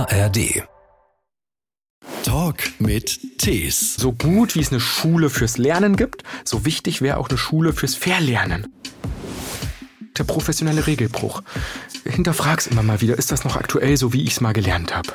ARD. Talk mit Tees. So gut wie es eine Schule fürs Lernen gibt, so wichtig wäre auch eine Schule fürs Verlernen. Der professionelle Regelbruch. Hinterfrag's immer mal wieder, ist das noch aktuell, so wie ich es mal gelernt habe?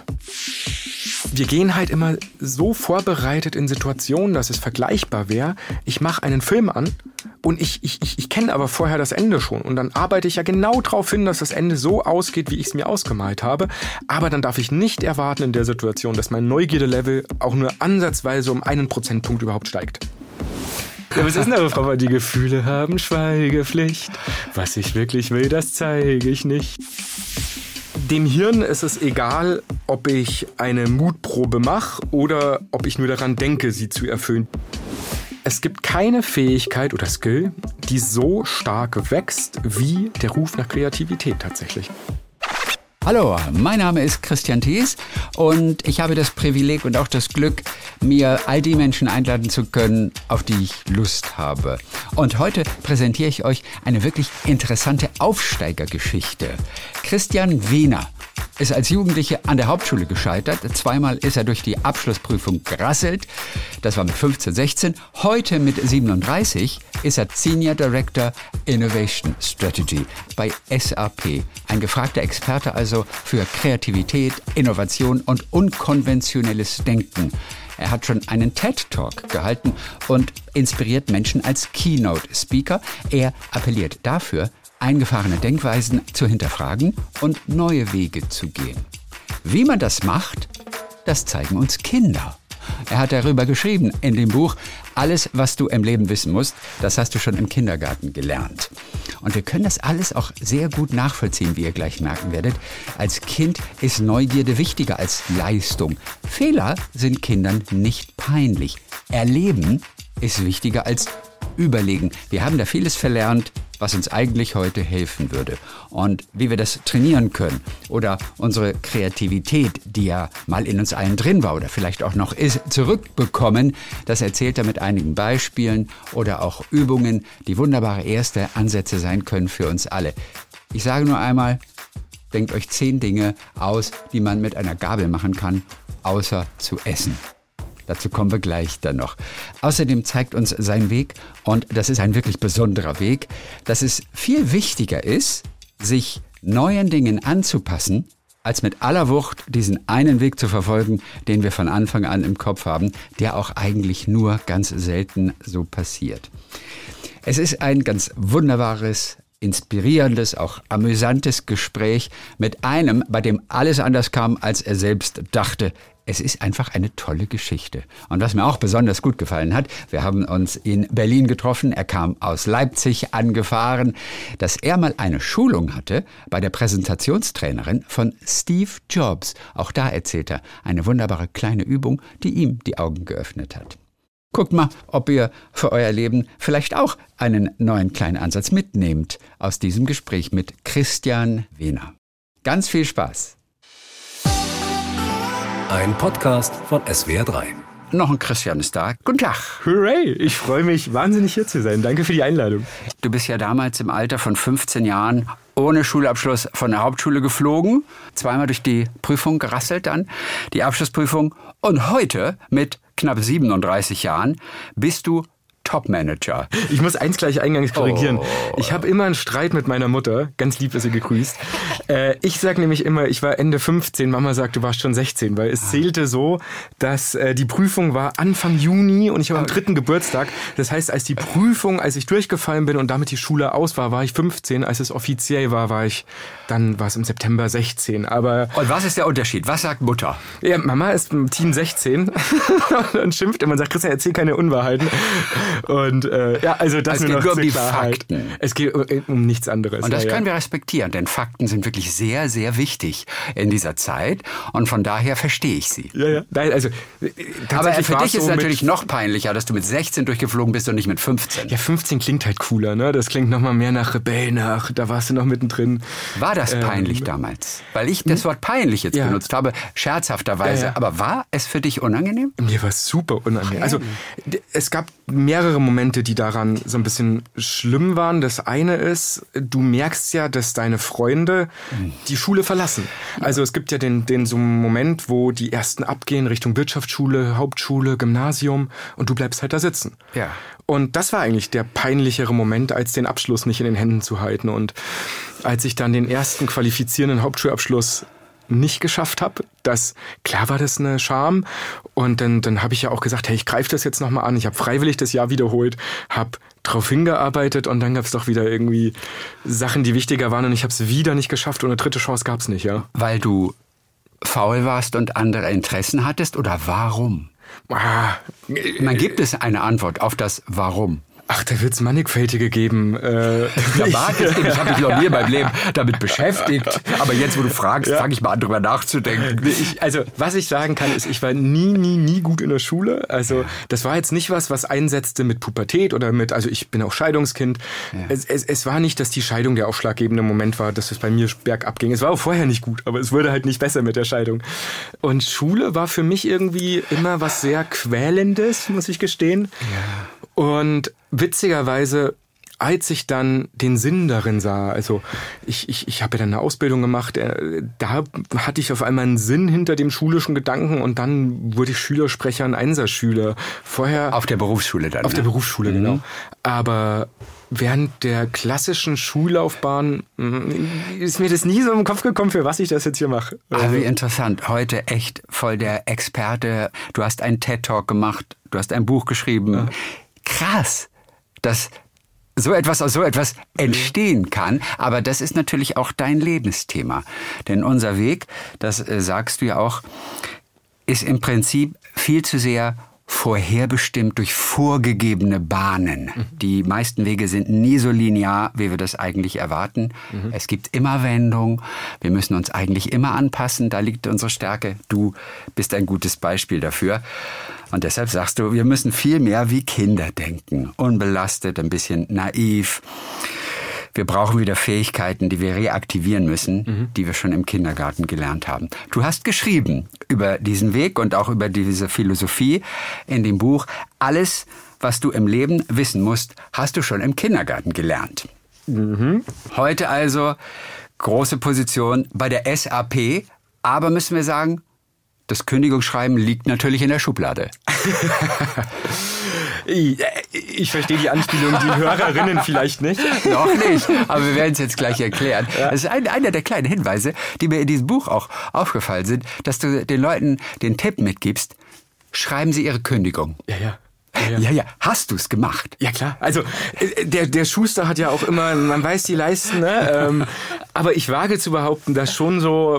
Wir gehen halt immer so vorbereitet in Situationen, dass es vergleichbar wäre. Ich mache einen Film an und ich kenne aber vorher das Ende schon. Und dann arbeite ich ja genau darauf hin, dass das Ende so ausgeht, wie ich es mir ausgemalt habe. Aber dann darf ich nicht erwarten in der Situation, dass mein Neugierde-Level auch nur ansatzweise um 1 Prozentpunkt überhaupt steigt. Ja, was ist denn aber, Frau, die Gefühle haben Schweigepflicht. Was ich wirklich will, das zeige ich nicht. Dem Hirn ist es egal, ob ich eine Mutprobe mache oder ob ich nur daran denke, sie zu erfüllen. Es gibt keine Fähigkeit oder Skill, die so stark wächst wie der Ruf nach Kreativität tatsächlich. Hallo, mein Name ist Christian Thees und ich habe das Privileg und auch das Glück, mir all die Menschen einladen zu können, auf die ich Lust habe. Und heute präsentiere ich euch eine wirklich interessante Aufsteigergeschichte. Christian Wehner ist als Jugendlicher an der Hauptschule gescheitert. Zweimal ist er durch die Abschlussprüfung gerasselt. Das war mit 15, 16. Heute mit 37 ist er Senior Director Innovation Strategy bei SAP. Ein gefragter Experte also für Kreativität, Innovation und unkonventionelles Denken. Er hat schon einen TED-Talk gehalten und inspiriert Menschen als Keynote-Speaker. Er appelliert dafür, eingefahrene Denkweisen zu hinterfragen und neue Wege zu gehen. Wie man das macht, das zeigen uns Kinder. Er hat darüber geschrieben in dem Buch Alles, was du im Leben wissen musst, das hast du schon im Kindergarten gelernt. Und wir können das alles auch sehr gut nachvollziehen, wie ihr gleich merken werdet. Als Kind ist Neugierde wichtiger als Leistung. Fehler sind Kindern nicht peinlich. Erleben ist wichtiger als Überlegen. Wir haben da vieles verlernt, was uns eigentlich heute helfen würde. Und wie wir das trainieren können oder unsere Kreativität, die ja mal in uns allen drin war oder vielleicht auch noch ist, zurückbekommen, das erzählt er mit einigen Beispielen oder auch Übungen, die wunderbare erste Ansätze sein können für uns alle. Ich sage nur einmal, denkt euch 10 Dinge aus, die man mit einer Gabel machen kann, außer zu essen. Dazu kommen wir gleich dann noch. Außerdem zeigt uns sein Weg, und das ist ein wirklich besonderer Weg, dass es viel wichtiger ist, sich neuen Dingen anzupassen, als mit aller Wucht diesen einen Weg zu verfolgen, den wir von Anfang an im Kopf haben, der auch eigentlich nur ganz selten so passiert. Es ist ein ganz wunderbares, inspirierendes, auch amüsantes Gespräch mit einem, bei dem alles anders kam, als er selbst dachte. Es ist einfach eine tolle Geschichte. Und was mir auch besonders gut gefallen hat, wir haben uns in Berlin getroffen, er kam aus Leipzig angefahren, dass er mal eine Schulung hatte bei der Präsentationstrainerin von Steve Jobs. Auch da erzählt er eine wunderbare kleine Übung, die ihm die Augen geöffnet hat. Guckt mal, ob ihr für euer Leben vielleicht auch einen neuen kleinen Ansatz mitnehmt aus diesem Gespräch mit Christian Wehner. Ganz viel Spaß! Ein Podcast von SWR3. Noch ein Christian ist da. Guten Tag. Hooray, ich freue mich wahnsinnig hier zu sein. Danke für die Einladung. Du bist ja damals im Alter von 15 Jahren ohne Schulabschluss von der Hauptschule geflogen, zweimal durch die Prüfung gerasselt dann, die Abschlussprüfung. Und heute mit knapp 37 Jahren bist du Top-Manager. Ich muss eins gleich eingangs korrigieren. Ich habe immer einen Streit mit meiner Mutter. Ganz lieb, dass sie gegrüßt. Ich sage nämlich immer, ich war Ende 15. Mama sagt, du warst schon 16. Weil es zählte so, dass die Prüfung war Anfang Juni und ich habe am 3. Geburtstag. Das heißt, als ich durchgefallen bin und damit die Schule aus war, war ich 15. Als es offiziell war, war es im September 16. Aber und was ist der Unterschied? Was sagt Mutter? Ja, Mama ist im Team 16 und schimpft immer und sagt, Christian, erzähl keine Unwahrheiten. Und also das es nur geht noch nur um die Klarheit. Fakten. Es geht um nichts anderes. Und das können wir respektieren, denn Fakten sind wirklich sehr, sehr wichtig in dieser Zeit. Und von daher verstehe ich sie. Ja. Nein, also, aber für dich ist es natürlich noch peinlicher, dass du mit 16 durchgeflogen bist und nicht mit 15. Ja, 15 klingt halt cooler, ne? Das klingt noch mal mehr nach Rebell, da warst du noch mittendrin. War das peinlich damals? Weil ich das Wort peinlich jetzt benutzt habe, scherzhafterweise. Ja. Aber war es für dich unangenehm? Mir war es super unangenehm. Okay. Also es gab mehrere mehrere Momente, die daran so ein bisschen schlimm waren. Das eine ist, du merkst ja, dass deine Freunde die Schule verlassen. Also es gibt ja den so einen Moment, wo die ersten abgehen Richtung Wirtschaftsschule, Hauptschule, Gymnasium und du bleibst halt da sitzen. Ja. Und das war eigentlich der peinlichere Moment, als den Abschluss nicht in den Händen zu halten. Und als ich dann den ersten qualifizierenden Hauptschulabschluss nicht geschafft habe, klar war das eine Scham. Und dann habe ich ja auch gesagt, hey, ich greife das jetzt nochmal an. Ich habe freiwillig das Jahr wiederholt, habe drauf hingearbeitet und dann gab es doch wieder irgendwie Sachen, die wichtiger waren und ich habe es wieder nicht geschafft und eine dritte Chance gab es nicht, ja. Weil du faul warst und andere Interessen hattest oder warum? Man gibt es eine Antwort auf das Warum. Ach, da wird's mannigfältige geben. Ja, mag es geben. Ich habe mich noch nie in meinem Leben damit beschäftigt. Aber jetzt, wo du fragst, fange ich mal an, drüber nachzudenken. Also, was ich sagen kann, ist, ich war nie gut in der Schule. Also, das war jetzt nicht was einsetzte mit Pubertät oder also ich bin auch Scheidungskind. Ja. Es war nicht, dass die Scheidung der ausschlaggebende Moment war, dass es bei mir bergab ging. Es war auch vorher nicht gut, aber es wurde halt nicht besser mit der Scheidung. Und Schule war für mich irgendwie immer was sehr Quälendes, muss ich gestehen. Ja. Und witzigerweise, als ich dann den Sinn darin sah, also ich habe ja dann eine Ausbildung gemacht, da hatte ich auf einmal einen Sinn hinter dem schulischen Gedanken und dann wurde ich Schülersprecher, ein Einserschüler. Vorher auf der Berufsschule dann. Auf der Berufsschule, genau. Aber während der klassischen Schullaufbahn ist mir das nie so im Kopf gekommen, für was ich das jetzt hier mache. Aber wie interessant. Heute echt voll der Experte. Du hast einen TED-Talk gemacht, du hast ein Buch geschrieben. Ja. Krass, dass so etwas aus so etwas entstehen kann. Aber das ist natürlich auch dein Lebensthema. Denn unser Weg, das sagst du ja auch, ist im Prinzip viel zu sehr vorherbestimmt durch vorgegebene Bahnen. Die meisten Wege sind nie so linear, wie wir das eigentlich erwarten. Es gibt immer Wendungen. Wir müssen uns eigentlich immer anpassen. Da liegt unsere Stärke. Du bist ein gutes Beispiel dafür. Und deshalb sagst du, wir müssen viel mehr wie Kinder denken. Unbelastet, ein bisschen naiv. Wir brauchen wieder Fähigkeiten, die wir reaktivieren müssen, die wir schon im Kindergarten gelernt haben. Du hast geschrieben über diesen Weg und auch über diese Philosophie in dem Buch. Alles, was du im Leben wissen musst, hast du schon im Kindergarten gelernt. Heute also große Position bei der SAP. Aber müssen wir sagen, das Kündigungsschreiben liegt natürlich in der Schublade. Ich verstehe die Anspielung, die Hörerinnen vielleicht nicht. Noch nicht, aber wir werden es jetzt gleich erklären. Ja. Das ist einer der kleinen Hinweise, die mir in diesem Buch auch aufgefallen sind, dass du den Leuten den Tipp mitgibst, schreiben sie ihre Kündigung. Ja. Ja. Hast du es gemacht? Ja, klar. Also der Schuster hat ja auch immer, man weiß die Leisten, ne? Aber ich wage zu behaupten, dass schon so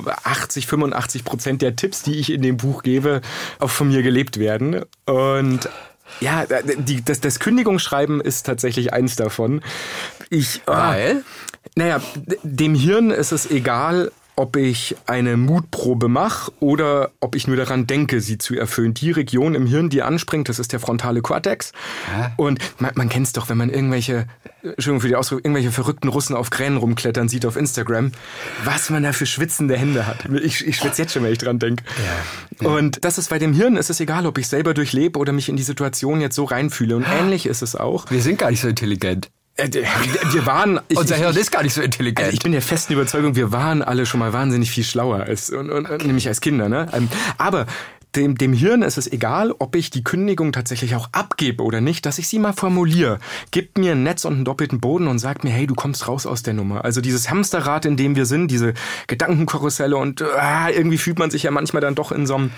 85% der Tipps, die ich in dem Buch gebe, auch von mir gelebt werden. Und ja, das Kündigungsschreiben ist tatsächlich eins davon. Weil? Naja, dem Hirn ist es egal, ob ich eine Mutprobe mache oder ob ich nur daran denke, sie zu erfüllen. Die Region im Hirn, die anspringt, das ist der frontale Kortex. Ja. Und man kennt es doch, wenn man Entschuldigung für die Ausdruck, irgendwelche verrückten Russen auf Kränen rumklettern sieht auf Instagram, was man da für schwitzende Hände hat. Ich schwitze jetzt schon, wenn ich dran denke. Ja. Und das ist bei dem Hirn, ist es egal, ob ich selber durchlebe oder mich in die Situation jetzt so reinfühle. Und ähnlich ist es auch. Wir sind gar nicht so intelligent. Wir waren... Unser Hirn ist gar nicht so intelligent. Also ich bin der festen Überzeugung, wir waren alle schon mal wahnsinnig viel schlauer, nämlich als Kinder. Ne? Aber dem Hirn ist es egal, ob ich die Kündigung tatsächlich auch abgebe oder nicht, dass ich sie mal formuliere. Gibt mir ein Netz und einen doppelten Boden und sagt mir, hey, du kommst raus aus der Nummer. Also dieses Hamsterrad, in dem wir sind, diese Gedankenkarusselle und irgendwie fühlt man sich ja manchmal dann doch in so einem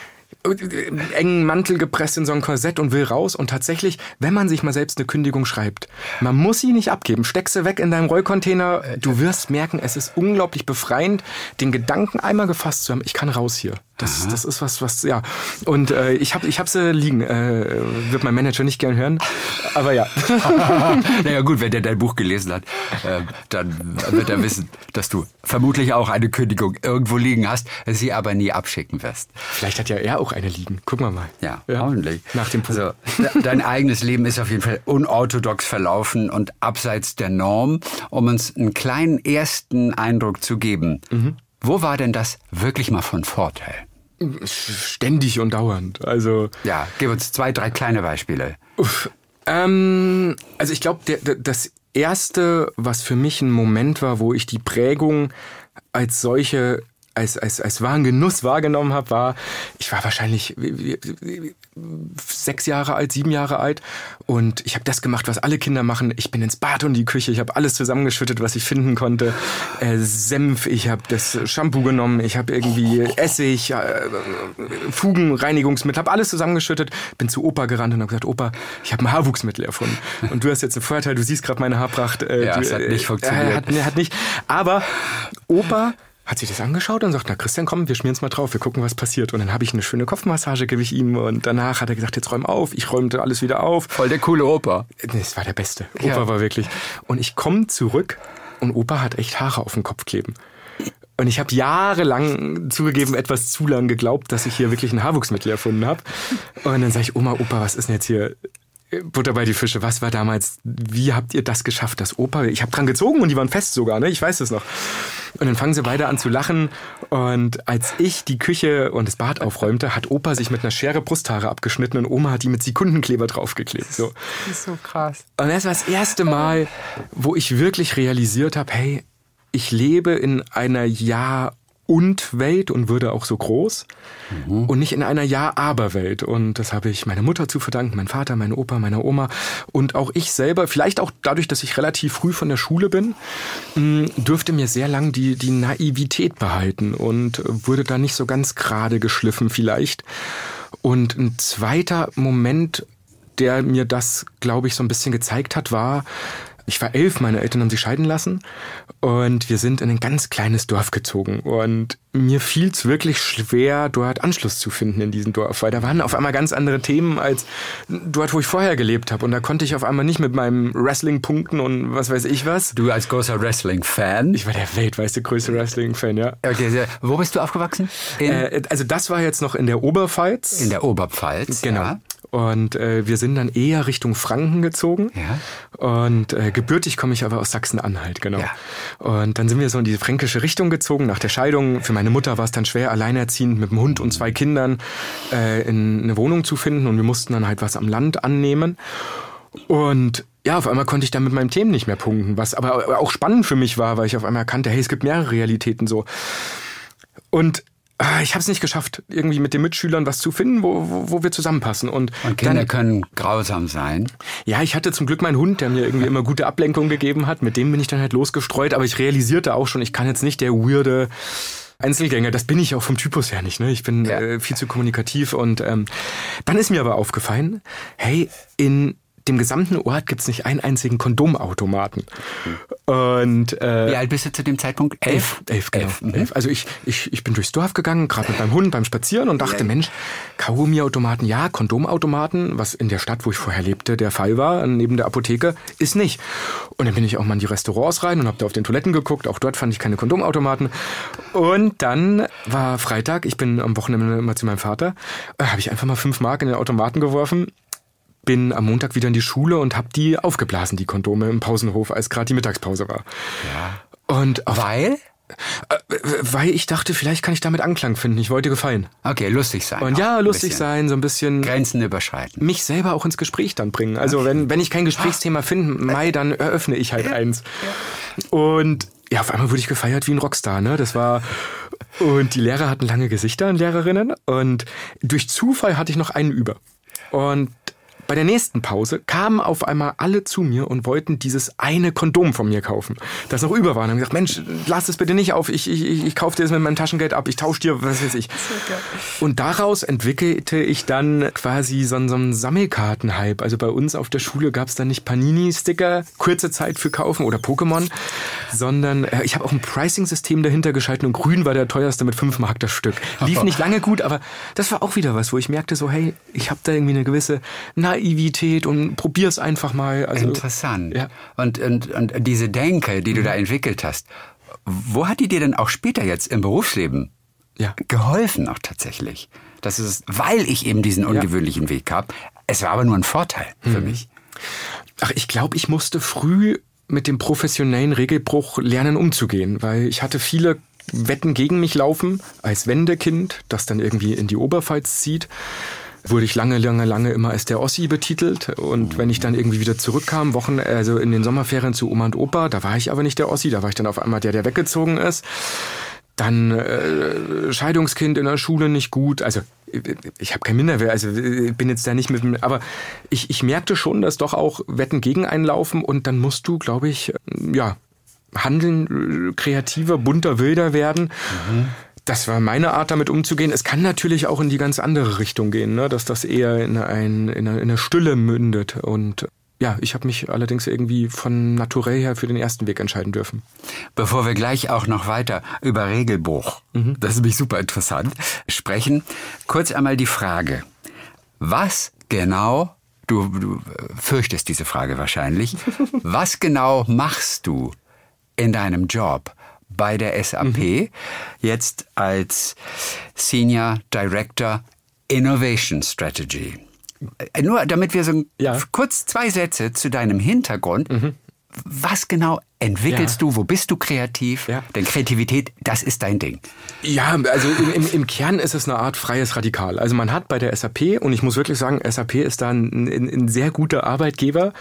engen Mantel gepresst in so ein Korsett und will raus. Und tatsächlich, wenn man sich mal selbst eine Kündigung schreibt, man muss sie nicht abgeben. Steck sie weg in deinem Rollcontainer. Du wirst merken, es ist unglaublich befreiend, den Gedanken einmal gefasst zu haben, ich kann raus hier. Das ist was, ja. Und ich hab sie liegen. Wird mein Manager nicht gern hören. Aber ja. Naja gut, wenn der dein Buch gelesen hat, dann wird er wissen, dass du vermutlich auch eine Kündigung irgendwo liegen hast, sie aber nie abschicken wirst. Vielleicht hat ja er auch eine liegen. Gucken wir mal. Ja, hoffentlich. Nach dem Punkt. Also, dein eigenes Leben ist auf jeden Fall unorthodox verlaufen und abseits der Norm, um uns einen kleinen ersten Eindruck zu geben. Wo war denn das wirklich mal von Vorteil? Ständig und dauernd. Also ja, gib uns 2, 3 kleine Beispiele. Also ich glaube, das Erste, was für mich ein Moment war, wo ich die Prägung als solche als wahren Genuss wahrgenommen habe, war, ich war wahrscheinlich 6 Jahre alt, 7 Jahre alt und ich habe das gemacht, was alle Kinder machen. Ich bin ins Bad und die Küche, ich habe alles zusammengeschüttet, was ich finden konnte. Senf, ich habe das Shampoo genommen, ich habe irgendwie Essig, Fugenreinigungsmittel, habe alles zusammengeschüttet, bin zu Opa gerannt und habe gesagt, Opa, ich habe ein Haarwuchsmittel erfunden. Und du hast jetzt einen Vorteil, du siehst gerade meine Haarpracht. Es hat nicht funktioniert. Hat nicht. Aber Opa hat sich das angeschaut und sagt, na Christian, komm, wir schmieren es mal drauf, wir gucken, was passiert. Und dann habe ich eine schöne Kopfmassage, gebe ich ihm. Und danach hat er gesagt, jetzt räum auf. Ich räumte alles wieder auf. Voll der coole Opa. Das war der Beste. Opa war wirklich. Und ich komme zurück und Opa hat echt Haare auf dem Kopf kleben. Und ich habe jahrelang, zugegeben, etwas zu lang geglaubt, dass ich hier wirklich ein Haarwuchsmittel erfunden habe. Und dann sage ich, Oma, Opa, was ist denn jetzt hier Butter bei die Fische? Was war damals, wie habt ihr das geschafft, dass Opa, ich habe dran gezogen und die waren fest sogar, ne? Ich weiß es noch. Und dann fangen sie beide an zu lachen und als ich die Küche und das Bad aufräumte, hat Opa sich mit einer Schere Brusthaare abgeschnitten und Oma hat die mit Sekundenkleber draufgeklebt. So. Das ist so krass. Und das war das erste Mal, wo ich wirklich realisiert habe, hey, ich lebe in einer Ja-und-Welt und würde auch so groß und nicht in einer Ja-Aber-Welt. Und das habe ich meiner Mutter zu verdanken, mein Vater, meine Opa, meiner Oma und auch ich selber. Vielleicht auch dadurch, dass ich relativ früh von der Schule bin, dürfte mir sehr lang die Naivität behalten und wurde da nicht so ganz gerade geschliffen vielleicht. Und ein zweiter Moment, der mir das, glaube ich, so ein bisschen gezeigt hat, war, ich war 11, meine Eltern haben sich scheiden lassen und wir sind in ein ganz kleines Dorf gezogen und mir fiel es wirklich schwer, dort Anschluss zu finden in diesem Dorf, weil da waren auf einmal ganz andere Themen als dort, wo ich vorher gelebt habe und da konnte ich auf einmal nicht mit meinem Wrestling punkten und was weiß ich was. Du als großer Wrestling-Fan? Ich war der weltweit größte Wrestling-Fan, ja. Okay, wo bist du aufgewachsen? Also das war jetzt noch in der Oberpfalz. In der Oberpfalz, genau. Ja. Und wir sind dann eher Richtung Franken gezogen. Ja. Und gebürtig komme ich aber aus Sachsen-Anhalt, genau. Ja. Und dann sind wir so in die fränkische Richtung gezogen, nach der Scheidung. Für meine Mutter war es dann schwer, alleinerziehend mit einem Hund und 2 Kindern in eine Wohnung zu finden. Und wir mussten dann halt was am Land annehmen. Und ja, auf einmal konnte ich dann mit meinem Themen nicht mehr punkten, was aber auch spannend für mich war, weil ich auf einmal erkannte, hey, es gibt mehrere Realitäten so. Und ich habe es nicht geschafft, irgendwie mit den Mitschülern was zu finden, wo wir zusammenpassen. Und Kinder dann, können grausam sein. Ja, ich hatte zum Glück meinen Hund, der mir irgendwie immer gute Ablenkung gegeben hat. Mit dem bin ich dann halt losgestreut. Aber ich realisierte auch schon, ich kann jetzt nicht der weirde Einzelgänger. Das bin ich auch vom Typus her nicht. Ne? Ich bin viel zu kommunikativ. Und dann ist mir aber aufgefallen, hey, in dem gesamten Ort gibt's nicht einen einzigen Kondomautomaten. Und wie alt bist du zu dem Zeitpunkt? 11? 11, genau. 11. Also ich bin durchs Dorf gegangen, gerade mit meinem Hund beim Spazieren und dachte, Mensch, Kaugummiautomaten ja, Kondomautomaten, was in der Stadt, wo ich vorher lebte, der Fall war, neben der Apotheke, ist nicht. Und dann bin ich auch mal in die Restaurants rein und habe da auf den Toiletten geguckt. Auch dort fand ich keine Kondomautomaten. Und dann war Freitag, ich bin am Wochenende immer zu meinem Vater, habe ich einfach mal 5 Mark in den Automaten geworfen. Bin am Montag wieder in die Schule und habe die aufgeblasen, die Kondome im Pausenhof, als gerade die Mittagspause war. Ja. Und weil? Weil ich dachte, vielleicht kann ich damit Anklang finden. Ich wollte gefallen. Okay, lustig sein. Und ja, lustig sein, so ein bisschen Grenzen überschreiten. Mich selber auch ins Gespräch dann bringen. Also wenn ich kein Gesprächsthema finde, dann eröffne ich halt eins. Und ja, auf einmal wurde ich gefeiert wie ein Rockstar, ne? Das war. Und die Lehrer hatten lange Gesichter und Lehrerinnen. Und durch Zufall hatte ich noch einen über. Und bei der nächsten Pause kamen auf einmal alle zu mir und wollten dieses eine Kondom von mir kaufen, das noch über war. Und haben gesagt, Mensch, lass es bitte nicht auf, ich kaufe dir das mit meinem Taschengeld ab, ich tausche dir, was weiß ich. Und daraus entwickelte ich dann quasi so einen Sammelkarten-Hype. Also bei uns auf der Schule gab es dann nicht Panini-Sticker, kurze Zeit für kaufen oder Pokémon, sondern ich habe auch ein Pricing-System dahinter geschalten und grün war der teuerste mit 5 Mark das Stück. Lief nicht lange gut, aber das war auch wieder was, wo ich merkte so, hey, ich habe da irgendwie eine gewisse Naivität und probier's einfach mal. Also, interessant. Ja. Und diese Denke, die du da entwickelt hast, wo hat die dir denn auch später jetzt im Berufsleben geholfen auch tatsächlich? Das ist, weil ich eben diesen ungewöhnlichen Weg habe. Es war aber nur ein Vorteil für mich. Ach, ich glaube, ich musste früh mit dem professionellen Regelbruch lernen umzugehen, weil ich hatte viele Wetten gegen mich laufen als Wendekind, das dann irgendwie in die Oberpfalz zieht. wurde ich lange immer als der Ossi betitelt. Und wenn ich dann irgendwie wieder zurückkam, also in den Sommerferien zu Oma und Opa, da war ich aber nicht der Ossi, da war ich dann auf einmal der weggezogen ist. Dann Scheidungskind in der Schule nicht gut. Also ich habe kein Minderwert, also ich bin jetzt da nicht mit... Aber ich merkte schon, dass doch auch Wetten gegen einen laufen und dann musst du, glaube ich, handeln, kreativer, bunter, wilder werden. Das war meine Art, damit umzugehen. Es kann natürlich auch in die ganz andere Richtung gehen, ne? Dass das eher in eine Stille mündet. Und ja, ich habe mich allerdings irgendwie von naturell her für den ersten Weg entscheiden dürfen. Bevor wir gleich auch noch weiter über Regelbruch, das ist nämlich super interessant, sprechen, kurz einmal die Frage, was genau, du fürchtest diese Frage wahrscheinlich, was genau machst du in deinem Job bei der SAP jetzt als Senior Director Innovation Strategy? Nur damit wir so kurz 2 Sätze zu deinem Hintergrund. Was genau entwickelst du? Wo bist du kreativ? Ja. Denn Kreativität, das ist dein Ding. Ja, also im Kern ist es eine Art freies Radikal. Also man hat bei der SAP, und ich muss wirklich sagen, SAP ist da ein sehr guter Arbeitgeber.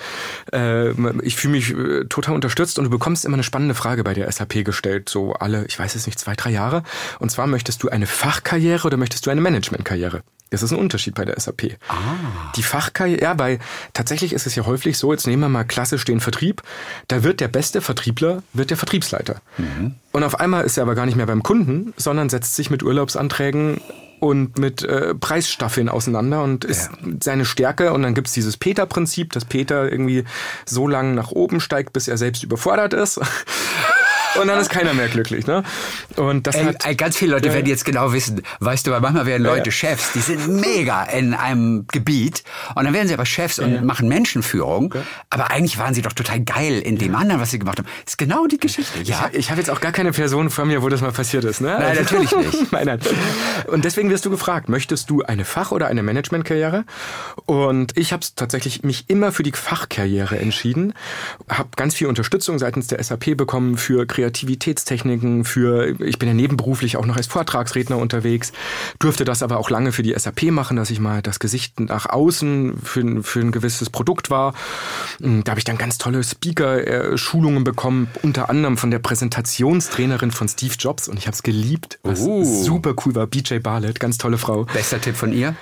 Ich fühle mich total unterstützt und du bekommst immer eine spannende Frage bei der SAP gestellt, so alle, ich weiß es nicht, 2-3 Jahre. Und zwar, möchtest du eine Fachkarriere oder möchtest du eine Managementkarriere? Das ist ein Unterschied bei der SAP. Die Fachkarriere, tatsächlich ist es ja häufig so, jetzt nehmen wir mal klassisch den Vertrieb, da wird der beste Vertriebler, wird der Vertriebsleiter. Und auf einmal ist er aber gar nicht mehr beim Kunden, sondern setzt sich mit Urlaubsanträgen und mit Preisstaffeln auseinander und ist seine Stärke. Und dann gibt's dieses Peter-Prinzip, dass Peter irgendwie so lange nach oben steigt, bis er selbst überfordert ist. Und dann ist keiner mehr glücklich, ne? Und das ganz viele Leute werden jetzt genau wissen, weißt du, weil manchmal werden Leute Chefs, die sind mega in einem Gebiet und dann werden sie aber Chefs und machen Menschenführung, aber eigentlich waren sie doch total geil in dem anderen, was sie gemacht haben. Das ist genau die Geschichte. Ja? Ich habe jetzt auch gar keine Person vor mir, wo das mal passiert ist, ne? Nein, natürlich nicht. Nein. Und deswegen wirst du gefragt, möchtest du eine Fach- oder eine Managementkarriere? Und ich habe tatsächlich mich immer für die Fachkarriere entschieden, habe ganz viel Unterstützung seitens der SAP bekommen für Kreativitätstechniken, ich bin ja nebenberuflich auch noch als Vortragsredner unterwegs, durfte das aber auch lange für die SAP machen, dass ich mal das Gesicht nach außen für ein gewisses Produkt war. Da habe ich dann ganz tolle Speaker-Schulungen bekommen, unter anderem von der Präsentationstrainerin von Steve Jobs und ich habe es geliebt, was super cool war, BJ Bartlett, ganz tolle Frau. Bester Tipp von ihr?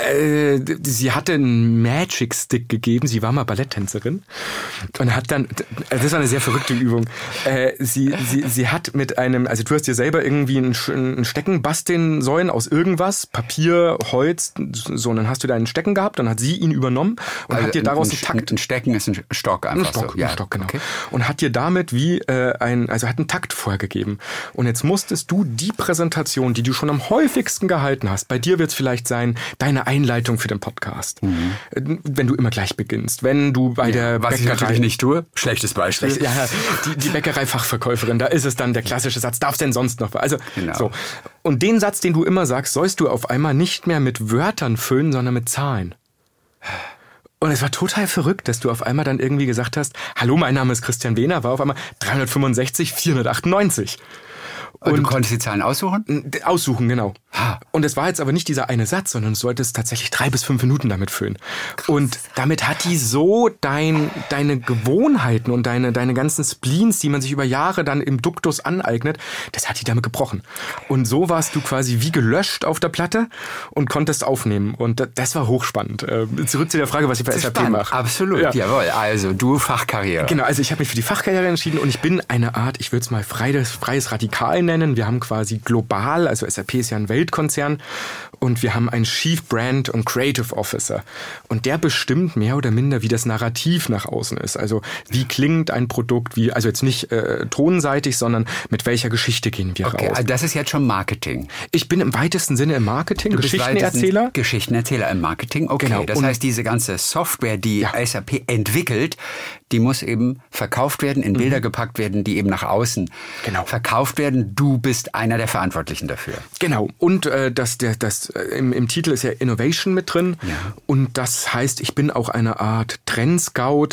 Sie hatte einen Magic Stick gegeben, sie war mal Balletttänzerin und hat dann, das war eine sehr verrückte Übung, sie hat mit einem, also du hast dir selber irgendwie ein Stecken basteln sollen aus irgendwas, Papier, Holz, so, und dann hast du deinen Stecken gehabt, dann hat sie ihn übernommen und hat dir daraus einen Takt. Ein Stecken ist ein Stock einfach so. Ein Stock, genau. Okay. Und hat dir damit hat einen Takt vorgegeben. Und jetzt musstest du die Präsentation, die du schon am häufigsten gehalten hast, bei dir wird es vielleicht sein, deine Einleitung für den Podcast. Wenn du immer gleich beginnst. Wenn du bei der was Bäckerei... ich natürlich nicht tue. Schlechtes Beispiel. Ja, die Bäckerei-Fachverkäuferin, da ist es dann der klassische Satz, darf's denn sonst noch? Also, so. Und den Satz, den du immer sagst, sollst du auf einmal nicht mehr mit Wörtern füllen, sondern mit Zahlen. Und es war total verrückt, dass du auf einmal dann irgendwie gesagt hast, hallo, mein Name ist Christian Wehner, war auf einmal 365, 498. Und du konntest die Zahlen aussuchen? Aussuchen, genau. Und es war jetzt aber nicht dieser eine Satz, sondern du solltest tatsächlich 3 bis 5 Minuten damit füllen. Krass. Und damit hat die so deine Gewohnheiten und deine ganzen Spleens, die man sich über Jahre dann im Duktus aneignet, das hat die damit gebrochen. Und so warst du quasi wie gelöscht auf der Platte und konntest aufnehmen. Und das war hochspannend. Zurück zu der Frage, was ich bei SAP mache. Absolut, jawohl. Also du Fachkarriere. Genau, also ich habe mich für die Fachkarriere entschieden und ich bin eine Art, ich würde es mal freies Radikal nennen. Wir haben quasi global, also SAP ist ja ein Weltkonzern und wir haben einen Chief Brand und Creative Officer und der bestimmt mehr oder minder, wie das Narrativ nach außen ist. Also wie klingt ein Produkt, also jetzt nicht tonseitig, sondern mit welcher Geschichte gehen wir raus. Also das ist jetzt schon Marketing. Ich bin im weitesten Sinne im Marketing, Geschichtenerzähler. Geschichtenerzähler im Marketing, okay. Genau. Das heißt, diese ganze Software, die SAP entwickelt, die muss eben verkauft werden, in Bilder gepackt werden, die eben nach außen verkauft werden. sondern du bist einer der Verantwortlichen dafür. Genau. Und im Titel ist ja Innovation mit drin. Ja. Und das heißt, ich bin auch eine Art Trendscout,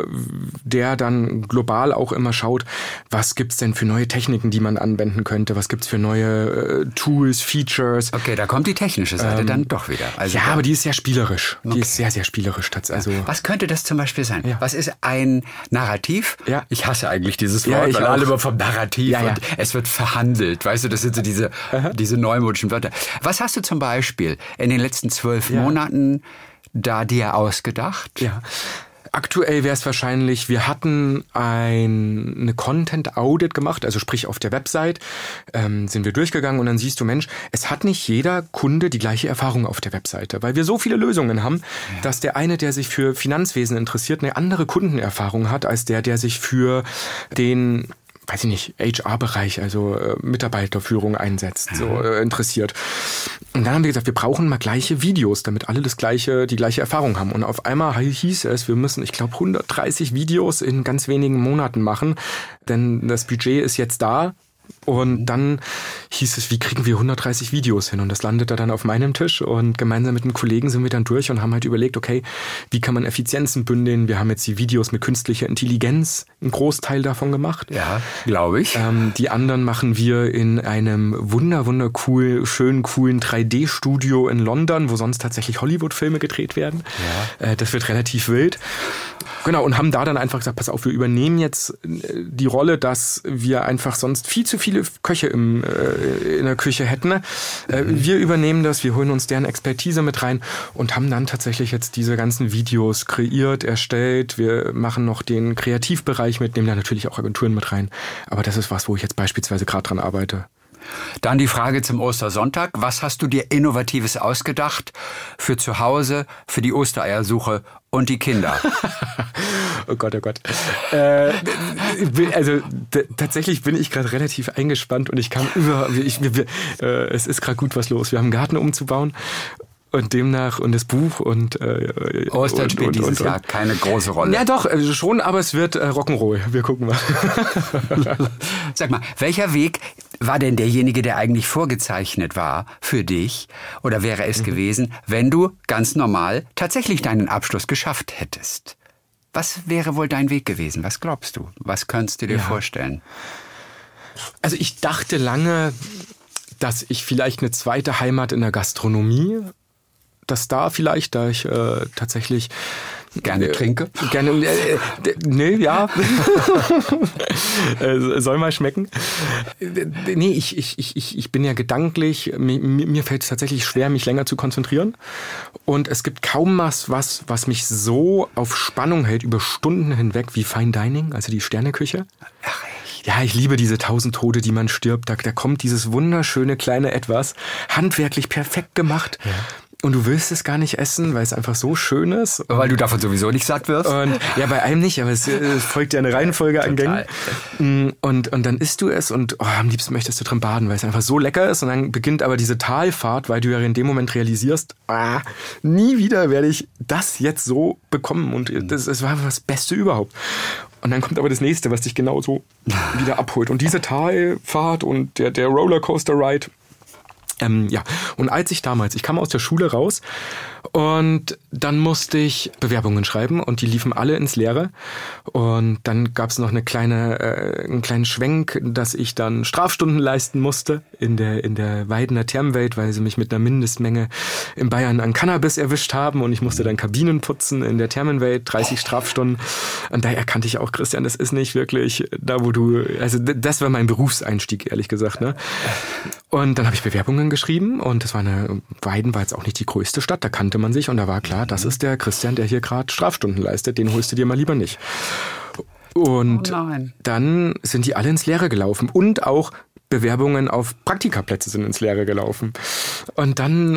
der dann global auch immer schaut, was gibt's denn für neue Techniken, die man anwenden könnte? Was gibt's für neue Tools, Features? Okay, da kommt die technische Seite dann doch wieder. Also ja, aber die ist sehr spielerisch. Okay. Die ist sehr, sehr spielerisch. Also was könnte das zum Beispiel sein? Ja. Was ist ein Narrativ? Ja. Ich hasse eigentlich dieses Wort, weil alle immer vom Narrativ und es wird verhandelt. Weißt du, das sind so diese neumodischen Wörter. Was hast du zum Beispiel in den letzten 12 Monaten da dir ausgedacht? Ja. Aktuell wäre es wahrscheinlich, wir hatten eine Content-Audit gemacht, also sprich auf der Website sind wir durchgegangen und dann siehst du, Mensch, es hat nicht jeder Kunde die gleiche Erfahrung auf der Webseite, weil wir so viele Lösungen haben, dass der eine, der sich für Finanzwesen interessiert, eine andere Kundenerfahrung hat, als der sich für den weiß ich nicht, HR-Bereich, also Mitarbeiterführung einsetzt, so interessiert. Und dann haben wir gesagt, wir brauchen mal gleiche Videos, damit alle die gleiche Erfahrung haben. Und auf einmal hieß es, wir müssen, ich glaube, 130 Videos in ganz wenigen Monaten machen, denn das Budget ist jetzt da. Und dann hieß es, wie kriegen wir 130 Videos hin? Und das landete dann auf meinem Tisch und gemeinsam mit einem Kollegen sind wir dann durch und haben halt überlegt, okay, wie kann man Effizienzen bündeln? Wir haben jetzt die Videos mit künstlicher Intelligenz, einen Großteil davon gemacht. Ja, glaube ich. Die anderen machen wir in einem schönen, coolen 3D-Studio in London, wo sonst tatsächlich Hollywood-Filme gedreht werden. Ja. Das wird relativ wild. Genau, und haben da dann einfach gesagt, pass auf, wir übernehmen jetzt die Rolle, dass wir einfach sonst viel zu viele Köche in der Küche hätten. Wir übernehmen das, wir holen uns deren Expertise mit rein und haben dann tatsächlich jetzt diese ganzen Videos kreiert, erstellt. Wir machen noch den Kreativbereich mit, nehmen da natürlich auch Agenturen mit rein. Aber das ist was, wo ich jetzt beispielsweise gerade dran arbeite. Dann die Frage zum Ostersonntag. Was hast du dir Innovatives ausgedacht für zu Hause, für die Ostereiersuche und die Kinder? Oh Gott, oh Gott. Tatsächlich bin ich gerade relativ eingespannt und es ist gerade gut was los. Wir haben einen Garten umzubauen. Und demnach, und das Buch und Ostern spielt dieses Jahr keine große Rolle. Ja doch, schon, aber es wird Rock'n'Roll. Wir gucken mal. Sag mal, welcher Weg war denn derjenige, der eigentlich vorgezeichnet war für dich? Oder wäre es gewesen, wenn du ganz normal tatsächlich deinen Abschluss geschafft hättest? Was wäre wohl dein Weg gewesen? Was glaubst du? Was könntest du dir vorstellen? Also ich dachte lange, dass ich vielleicht eine zweite Heimat in der Gastronomie, dass da vielleicht, da ich tatsächlich gerne trinke. Soll mal schmecken. Nee, ich bin ja gedanklich, mir fällt es tatsächlich schwer, mich länger zu konzentrieren. Und es gibt kaum was mich so auf Spannung hält über Stunden hinweg wie Fine Dining, also die Sterneküche. Ach, ja, ich liebe diese 1000 Tode, die man stirbt. Da kommt dieses wunderschöne kleine Etwas, handwerklich perfekt gemacht. Ja. Und du willst es gar nicht essen, weil es einfach so schön ist. Weil du davon sowieso nicht satt wirst? Und, ja, bei einem nicht, aber es folgt ja eine Reihenfolge an Gängen. Und dann isst du es und am liebsten möchtest du drin baden, weil es einfach so lecker ist. Und dann beginnt aber diese Talfahrt, weil du ja in dem Moment realisierst, nie wieder werde ich das jetzt so bekommen. Und das war das Beste überhaupt. Und dann kommt aber das Nächste, was dich genauso wieder abholt. Und diese Talfahrt und der Rollercoaster-Ride. Und als ich kam aus der Schule raus und dann musste ich Bewerbungen schreiben und die liefen alle ins Leere. Und dann gab es noch einen kleinen Schwenk, dass ich dann Strafstunden leisten musste in der Weidener Thermenwelt, weil sie mich mit einer Mindestmenge in Bayern an Cannabis erwischt haben und ich musste dann Kabinen putzen in der Thermenwelt, 30 Strafstunden. Und da erkannte ich auch, Christian, das ist nicht wirklich da, das war mein Berufseinstieg, ehrlich gesagt, ne? Und dann habe ich Bewerbungen geschrieben und Weiden war jetzt auch nicht die größte Stadt, da kannte man sich und da war klar, das ist der Christian, der hier gerade Strafstunden leistet, den holst du dir mal lieber nicht. Und dann sind die alle ins Leere gelaufen und auch Bewerbungen auf Praktikaplätze sind ins Leere gelaufen. Und dann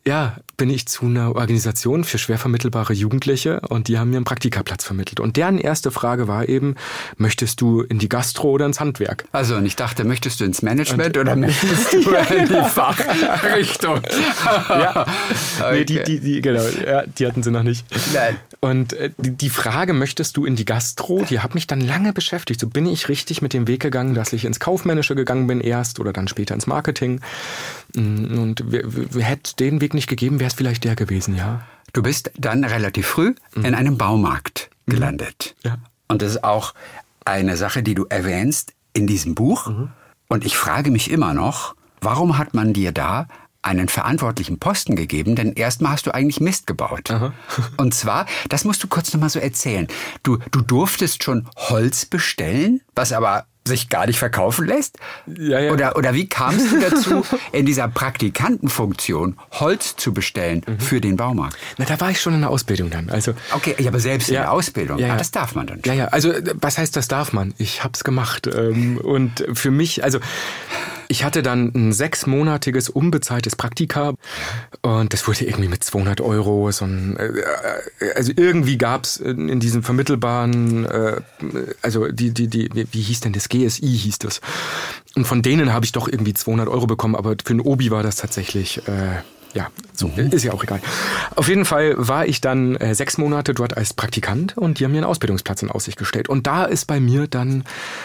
ja, bin ich zu einer Organisation für schwer vermittelbare Jugendliche und die haben mir einen Praktikaplatz vermittelt. Und deren erste Frage war eben, möchtest du in die Gastro oder ins Handwerk? Also, und ich dachte, möchtest du ins Management oder möchtest du in die Fachrichtung? Ja, okay. Nee, genau, ja, die hatten sie noch nicht. Nein. Und die Frage, möchtest du in die Gastro, die hat mich dann lange beschäftigt. So bin ich richtig mit dem Weg gegangen, dass ich ins Kaufmännische gegangen bin erst oder dann später ins Marketing. Und hätte den Weg nicht gegeben, wäre es vielleicht der gewesen, ja. Du bist dann relativ früh in einem Baumarkt gelandet. Ja. Und das ist auch eine Sache, die du erwähnst in diesem Buch. Und ich frage mich immer noch, warum hat man dir da einen verantwortlichen Posten gegeben? Denn erstmal hast du eigentlich Mist gebaut. Aha. Und zwar, das musst du kurz nochmal so erzählen. Du durftest schon Holz bestellen, was aber sich gar nicht verkaufen lässt? Ja. Oder wie kamst du dazu, in dieser Praktikantenfunktion Holz zu bestellen für den Baumarkt? Na, da war ich schon in der Ausbildung dann. Also, okay, aber selbst in der Ausbildung, ja. Das darf man dann schon. Ja, also was heißt, das darf man? Ich hab's gemacht. Und für mich, also ich hatte dann ein 6-monatiges unbezahltes Praktika und das wurde irgendwie mit 200 €. Also irgendwie gab's in diesem vermittelbaren, also wie hieß denn das? GSI hieß das. Und von denen habe ich doch irgendwie 200 € bekommen, aber für einen Obi war das tatsächlich, ist ja auch egal. Auf jeden Fall war ich dann 6 Monate dort als Praktikant und die haben mir einen Ausbildungsplatz in Aussicht gestellt. Und da ist bei mir dann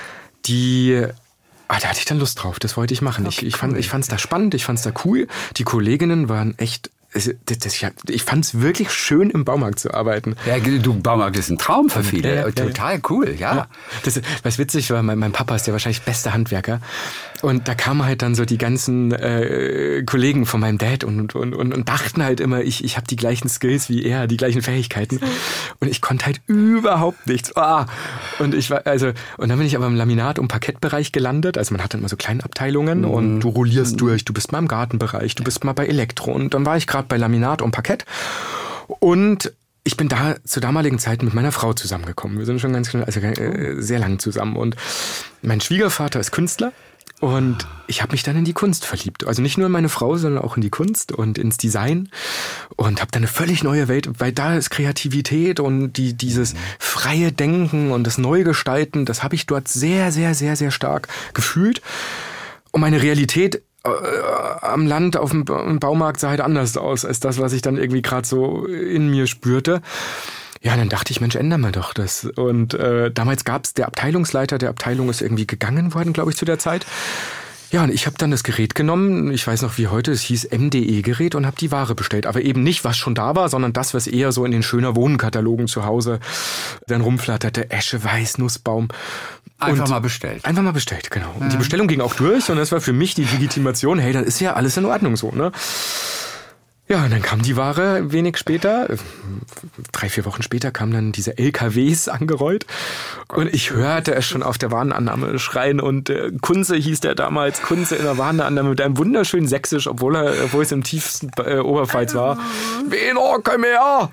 da hatte ich dann Lust drauf, das wollte ich machen. Okay, ich fand's da spannend, ich fand's da cool. Die Kolleginnen waren echt, ich fand's wirklich schön, im Baumarkt zu arbeiten. Ja, Baumarkt ist ein Traum für viele. Total cool, ja. Was witzig war, mein Papa ist der wahrscheinlich beste Handwerker. Und da kamen halt dann so die ganzen Kollegen von meinem Dad und dachten halt immer, ich habe die gleichen Skills wie er, die gleichen Fähigkeiten. Und ich konnte halt überhaupt nichts. Und dann bin ich aber im Laminat- und Parkettbereich gelandet. Also man hat dann immer so kleine Abteilungen und du rollierst durch. Du bist mal im Gartenbereich, du bist mal bei Elektro. Und dann war ich gerade bei Laminat und Parkett. Und ich bin da zur damaligen Zeit mit meiner Frau zusammengekommen. Wir sind schon sehr lang zusammen. Und mein Schwiegervater ist Künstler. Und ich habe mich dann in die Kunst verliebt. Also nicht nur in meine Frau, sondern auch in die Kunst und ins Design. Und habe dann eine völlig neue Welt, weil da ist Kreativität und dieses freie Denken und das Neugestalten, das habe ich dort sehr, sehr, sehr, sehr stark gefühlt. Und meine Realität am Land, im Baumarkt sah halt anders aus, als das, was ich dann irgendwie gerade so in mir spürte. Ja, dann dachte ich, Mensch, ändern wir doch das. Und damals gab's der Abteilungsleiter der Abteilung ist irgendwie gegangen worden, glaube ich, zu der Zeit. Ja, und ich habe dann das Gerät genommen, ich weiß noch wie heute, es hieß MDE-Gerät und habe die Ware bestellt. Aber eben nicht, was schon da war, sondern das, was eher so in den schöner Wohnen-Katalogen zu Hause dann rumflatterte. Esche, Weißnussbaum. Einfach mal bestellt, genau. Und die Bestellung ging auch durch und das war für mich die Legitimation, hey, dann ist ja alles in Ordnung so, ne? Ja, und dann kam die Ware wenig später, 3-4 Wochen später kamen dann diese LKWs angerollt und ich hörte es schon auf der Warenannahme schreien und Kunze hieß der damals, Kunze in der Warenannahme mit einem wunderschönen Sächsisch, obwohl es im tiefsten Oberpfalz war. Wiener, komm her!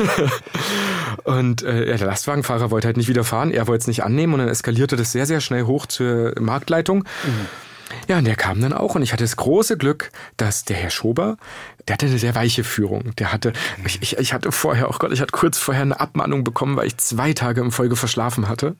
Und der Lastwagenfahrer wollte halt nicht wieder fahren, er wollte es nicht annehmen und dann eskalierte das sehr, sehr schnell hoch zur Marktleitung. Ja, und der kam dann auch und ich hatte das große Glück, dass der Herr Schober, der hatte eine sehr weiche Führung. Der hatte, ich hatte vorher, ich hatte kurz vorher eine Abmahnung bekommen, weil ich 2 Tage in Folge verschlafen hatte.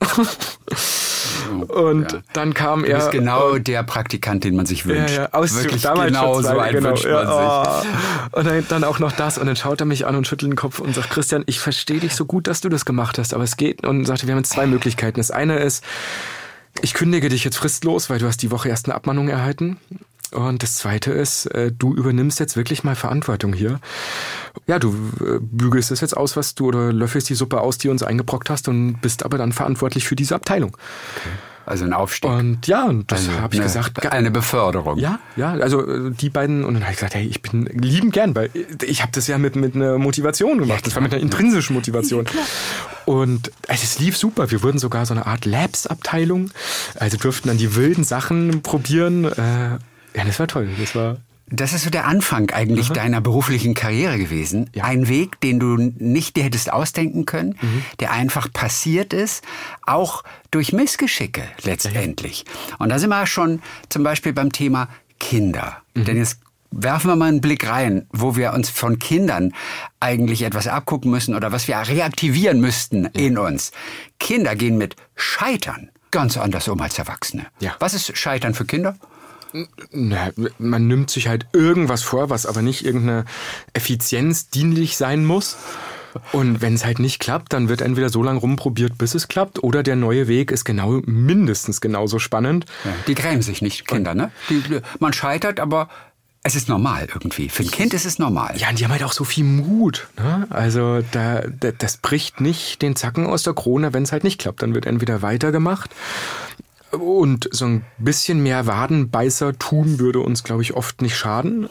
Und dann kam er. Du bist genau der Praktikant, den man sich wünscht. Ja, wirklich damals genau so einen wünscht man sich. Und dann auch noch das und dann schaut er mich an und schüttelt den Kopf und sagt, Christian, ich verstehe dich so gut, dass du das gemacht hast, aber es geht. Und sagte, wir haben jetzt 2 Möglichkeiten. Das eine ist, ich kündige dich jetzt fristlos, weil du hast die Woche erst eine Abmahnung erhalten. Und das Zweite ist, du übernimmst jetzt wirklich mal Verantwortung hier. Ja, du bügelst es jetzt aus, oder löffelst die Suppe aus, die du uns eingebrockt hast und bist aber dann verantwortlich für diese Abteilung. Okay. Also ein Aufstieg. Und ja, und das habe ich gesagt. Eine Beförderung. Ja, also die beiden. Und dann habe ich gesagt, hey, ich bin liebend gern, weil ich habe das ja mit einer Motivation gemacht. Ja, das war mit einer intrinsischen Motivation. Ja, und es lief super. Wir wurden sogar so eine Art Labs-Abteilung. Also durften dann die wilden Sachen probieren. Ja, das war toll. Das ist so der Anfang eigentlich deiner beruflichen Karriere gewesen. Ja. Ein Weg, den du nicht dir hättest ausdenken können, der einfach passiert ist, auch durch Missgeschicke letztendlich. Ja. Und da sind wir schon zum Beispiel beim Thema Kinder. Denn jetzt werfen wir mal einen Blick rein, wo wir uns von Kindern eigentlich etwas abgucken müssen oder was wir reaktivieren müssten in uns. Kinder gehen mit Scheitern ganz anders um als Erwachsene. Ja. Was ist Scheitern für Kinder? Na, man nimmt sich halt irgendwas vor, was aber nicht irgendeine Effizienz dienlich sein muss. Und wenn es halt nicht klappt, dann wird entweder so lange rumprobiert, bis es klappt, oder der neue Weg ist mindestens genauso spannend. Ja, die grämen sich nicht, Kinder, ne? Man scheitert, aber es ist normal irgendwie. Für ein Kind ist es normal. Ja, und die haben halt auch so viel Mut. Ne? Also das bricht nicht den Zacken aus der Krone, wenn es halt nicht klappt. Dann wird entweder weitergemacht. Und so ein bisschen mehr Wadenbeißertum würde uns, glaube ich, oft nicht schaden.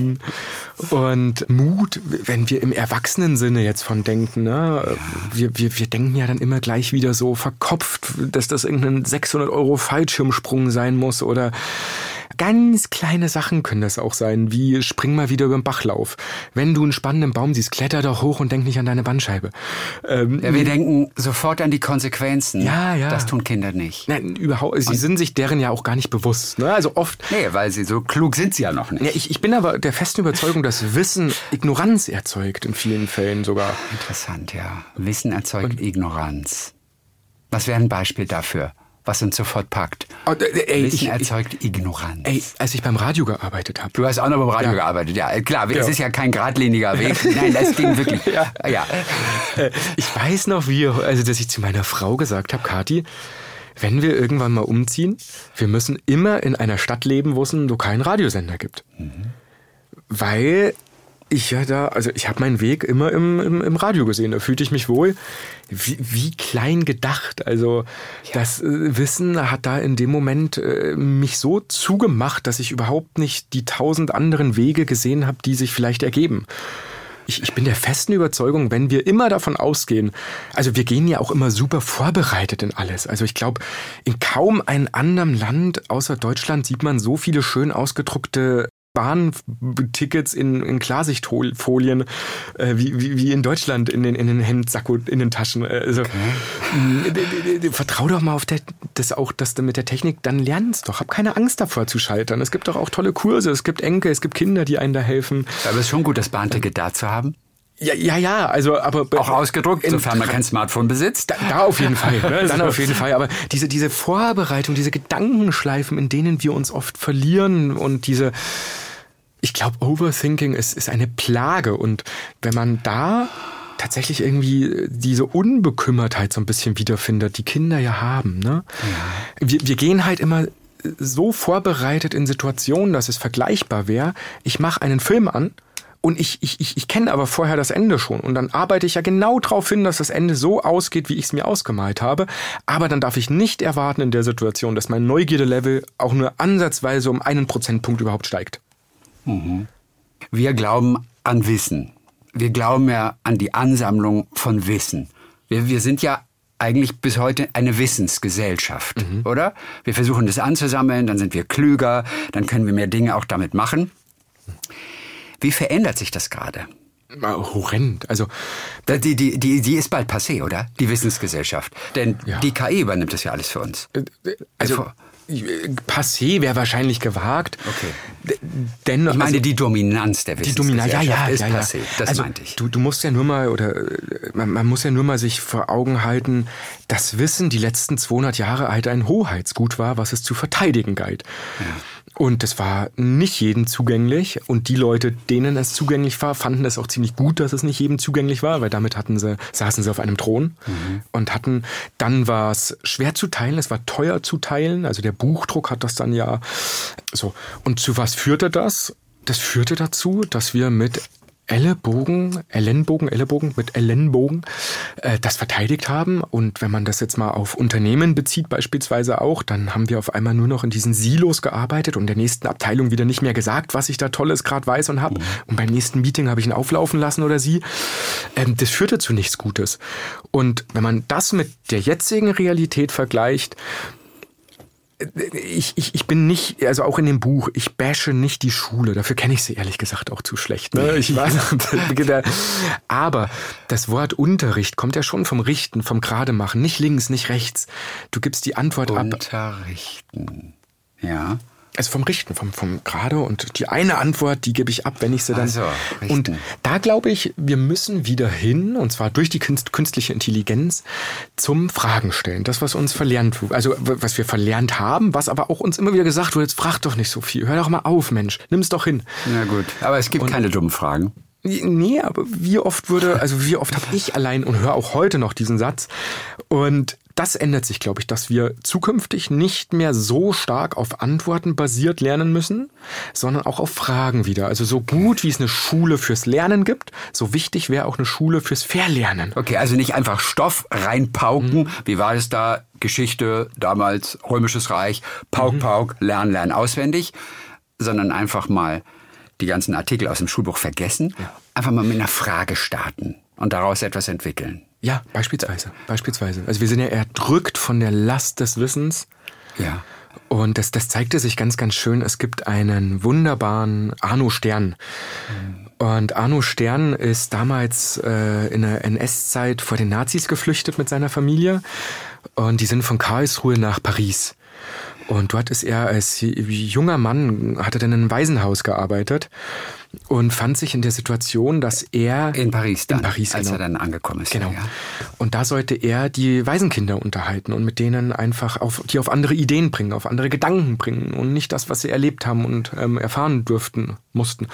Und Mut, wenn wir im Erwachsenensinne jetzt von denken, ne? Wir denken ja dann immer gleich wieder so verkopft, dass das irgendein 600 € Fallschirmsprung sein muss oder ganz kleine Sachen können das auch sein, wie spring mal wieder über den Bachlauf. Wenn du einen spannenden Baum siehst, kletter doch hoch und denk nicht an deine Bandscheibe. Ja, wir denken sofort an die Konsequenzen. Ja. Das tun Kinder nicht. Nein, überhaupt. Sie sind sich deren ja auch gar nicht bewusst. Ne? Also oft. Nee, weil sie so klug sind sie ja noch nicht. Ja, ich bin aber der festen Überzeugung, dass Wissen Ignoranz erzeugt, in vielen Fällen sogar. Interessant, ja. Wissen erzeugt Ignoranz. Was wäre ein Beispiel dafür? Was uns sofort packt. Wissen erzeugt Ignoranz. Als ich beim Radio gearbeitet habe. Du hast auch noch beim Radio gearbeitet, ja. Klar, es ist ja kein geradliniger Weg. Nein, das ging wirklich. Ja. Ich weiß noch, dass ich zu meiner Frau gesagt habe, Kathi, wenn wir irgendwann mal umziehen, wir müssen immer in einer Stadt leben, wo es einen lokalen Radiosender gibt. Weil ich habe meinen Weg immer im Radio gesehen, da fühlte ich mich wohl. Wie klein gedacht. Also das Wissen hat da in dem Moment mich so zugemacht, dass ich überhaupt nicht die 1000 anderen Wege gesehen habe, die sich vielleicht ergeben. Ich bin der festen Überzeugung, wenn wir immer davon ausgehen, also wir gehen ja auch immer super vorbereitet in alles. Also ich glaube, in kaum einem anderen Land außer Deutschland sieht man so viele schön ausgedruckte Bahntickets in Klarsichtfolien wie in Deutschland in den Hemdsacko, in den Taschen. Also vertrau doch mal auf dass du mit der Technik, dann lernst doch. Hab keine Angst davor zu scheitern. Es gibt doch auch tolle Kurse, es gibt Enkel, es gibt Kinder, die einen da helfen. Aber es ist schon gut, das Bahnticket da zu haben. Ja, also aber auch ausgedruckt, sofern man kein Smartphone besitzt. Da auf jeden Fall, ne? Dann auf jeden Fall. Aber diese Vorbereitung, diese Gedankenschleifen, in denen wir uns oft verlieren und ich glaube, Overthinking ist eine Plage und wenn man da tatsächlich irgendwie diese Unbekümmertheit so ein bisschen wiederfindet, die Kinder ja haben, ne? Ja. Wir gehen halt immer so vorbereitet in Situationen, dass es vergleichbar wäre. Ich mache einen Film an. Und ich kenne aber vorher das Ende schon. Und dann arbeite ich ja genau darauf hin, dass das Ende so ausgeht, wie ich es mir ausgemalt habe. Aber dann darf ich nicht erwarten in der Situation, dass mein Neugierde-Level auch nur ansatzweise um 1 Prozentpunkt überhaupt steigt. Wir glauben an Wissen. Wir glauben ja an die Ansammlung von Wissen. Wir sind ja eigentlich bis heute eine Wissensgesellschaft, oder? Wir versuchen das anzusammeln, dann sind wir klüger, dann können wir mehr Dinge auch damit machen. Wie verändert sich das gerade? Horrend. Also die ist bald passé, oder? Die Wissensgesellschaft. Denn die KI übernimmt das ja alles für uns. Also passé wäre wahrscheinlich gewagt. Okay. Denn, ich meine die Dominanz der Wissensgesellschaft ist passé. Das also, meinte ich. Du musst ja nur mal, man muss ja nur mal sich vor Augen halten, dass Wissen die letzten 200 Jahre halt ein Hoheitsgut war, was es zu verteidigen galt. Ja. Und das war nicht jedem zugänglich. Und die Leute, denen es zugänglich war, fanden es auch ziemlich gut, dass es nicht jedem zugänglich war, weil damit saßen sie auf einem Thron und dann war es schwer zu teilen, es war teuer zu teilen. Also der Buchdruck hat das dann ja so. Und zu was führte das? Das führte dazu, dass wir mit Ellenbogen das verteidigt haben. Und wenn man das jetzt mal auf Unternehmen bezieht beispielsweise auch, dann haben wir auf einmal nur noch in diesen Silos gearbeitet und der nächsten Abteilung wieder nicht mehr gesagt, was ich da Tolles gerade weiß und habe. Und beim nächsten Meeting habe ich ihn auflaufen lassen oder sie. Das führte zu nichts Gutes. Und wenn man das mit der jetzigen Realität vergleicht, ich bin nicht, also auch in dem Buch, ich bashe nicht die Schule. Dafür kenne ich sie ehrlich gesagt auch zu schlecht. Ne? Ich weiß, aber das Wort Unterricht kommt ja schon vom Richten, vom Grademachen. Nicht links, nicht rechts. Du gibst die Antwort ab. Unterrichten. Ja. Also vom Richten, vom gerade, und die eine Antwort, die gebe ich ab, wenn ich sie dann... Also, und da glaube ich, wir müssen wieder hin, und zwar durch die künstliche Intelligenz, zum Fragen stellen. Das, was uns was wir verlernt haben, was aber auch uns immer wieder gesagt wurde, jetzt frag doch nicht so viel, hör doch mal auf, Mensch, nimm's doch hin. Na gut, aber es gibt keine dummen Fragen. Nee, aber wie oft habe ich allein und höre auch heute noch diesen Satz. Und das ändert sich, glaube ich, dass wir zukünftig nicht mehr so stark auf Antworten basiert lernen müssen, sondern auch auf Fragen wieder. Also so gut, wie es eine Schule fürs Lernen gibt, so wichtig wäre auch eine Schule fürs Verlernen. Okay, also nicht einfach Stoff reinpauken. Wie war es da? Geschichte, damals Römisches Reich, Pauk, lernen auswendig, sondern einfach mal die ganzen Artikel aus dem Schulbuch vergessen, einfach mal mit einer Frage starten und daraus etwas entwickeln. Ja, beispielsweise. Also wir sind ja erdrückt von der Last des Wissens. Ja. Und das zeigte sich ganz, ganz schön. Es gibt einen wunderbaren Arno Stern. Und Arno Stern ist damals in der NS-Zeit vor den Nazis geflüchtet mit seiner Familie. Und die sind von Karlsruhe nach Paris. Und dort ist er als junger Mann, hat er dann in einem Waisenhaus gearbeitet und fand sich in der Situation, dass er... In Paris, als er dann angekommen ist. Genau. Ja. Und da sollte er die Waisenkinder unterhalten und mit denen einfach die auf andere Ideen bringen, auf andere Gedanken bringen und nicht das, was sie erlebt haben und erfahren mussten.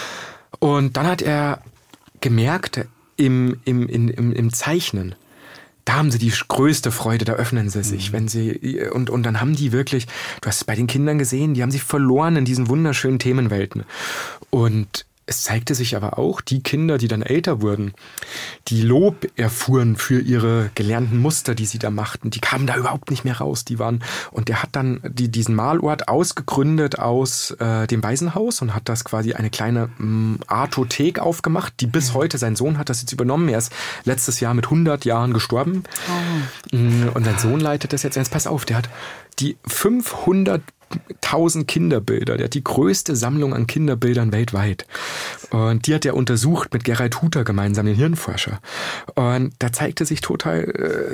Und dann hat er gemerkt, im Zeichnen, da haben sie die größte Freude, da öffnen sie sich, wenn sie, und dann haben die wirklich, du hast es bei den Kindern gesehen, die haben sich verloren in diesen wunderschönen Themenwelten. Und es zeigte sich aber auch, die Kinder, die dann älter wurden, die Lob erfuhren für ihre gelernten Muster, die sie da machten, die kamen da überhaupt nicht mehr raus. Und er hat dann diesen Malort ausgegründet aus dem Waisenhaus und hat das quasi eine kleine Artothek aufgemacht, die bis heute, sein Sohn hat das jetzt übernommen. Er ist letztes Jahr mit 100 Jahren gestorben. Und sein Sohn leitet das jetzt. Jetzt pass auf, der hat die 500.000 Kinderbilder. Der hat die größte Sammlung an Kinderbildern weltweit. Und die hat er untersucht mit Gerald Huter gemeinsam, den Hirnforscher. Und da zeigte sich total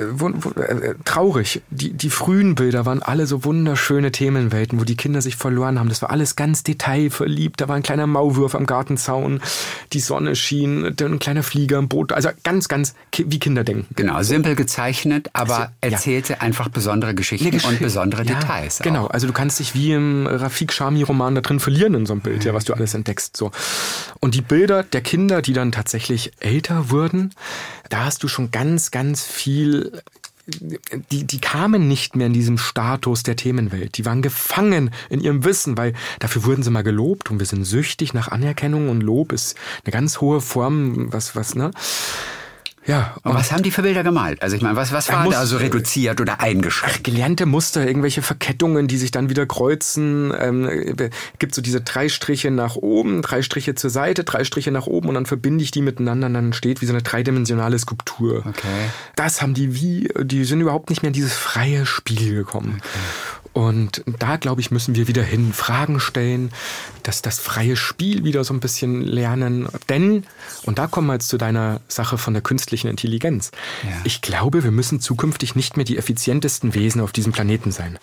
traurig. Die frühen Bilder waren alle so wunderschöne Themenwelten, wo die Kinder sich verloren haben. Das war alles ganz detailverliebt. Da war ein kleiner Maulwurf am Gartenzaun, die Sonne schien, ein kleiner Flieger im Boot. Also ganz, ganz wie Kinder denken. Genau, simpel gezeichnet, aber erzählte einfach besondere Geschichten und besondere Details. Genau, also du kannst dich wie im Rafik Sharmi-Roman da drin verlieren in so einem Bild, was du alles entdeckst. So. Und die Bilder der Kinder, die dann tatsächlich älter wurden, da hast du schon ganz, ganz viel... Die kamen nicht mehr in diesem Status der Themenwelt. Die waren gefangen in ihrem Wissen, weil dafür wurden sie mal gelobt und wir sind süchtig nach Anerkennung und Lob ist eine ganz hohe Form, ne? Ja. Und was haben die für Bilder gemalt? Also ich meine, was war da so reduziert oder eingeschränkt? Gelernte Muster, irgendwelche Verkettungen, die sich dann wieder kreuzen. Gibt so diese 3 Striche nach oben, 3 Striche zur Seite, 3 Striche nach oben und dann verbinde ich die miteinander und dann entsteht wie so eine dreidimensionale Skulptur. Okay. Das haben die sind überhaupt nicht mehr in dieses freie Spiel gekommen. Okay. Und da, glaube ich, müssen wir wieder hin, Fragen stellen, dass das freie Spiel wieder so ein bisschen lernen. Denn, und da kommen wir jetzt zu deiner Sache von der künstlichen Intelligenz. Ja. Ich glaube, wir müssen zukünftig nicht mehr die effizientesten Wesen auf diesem Planeten sein.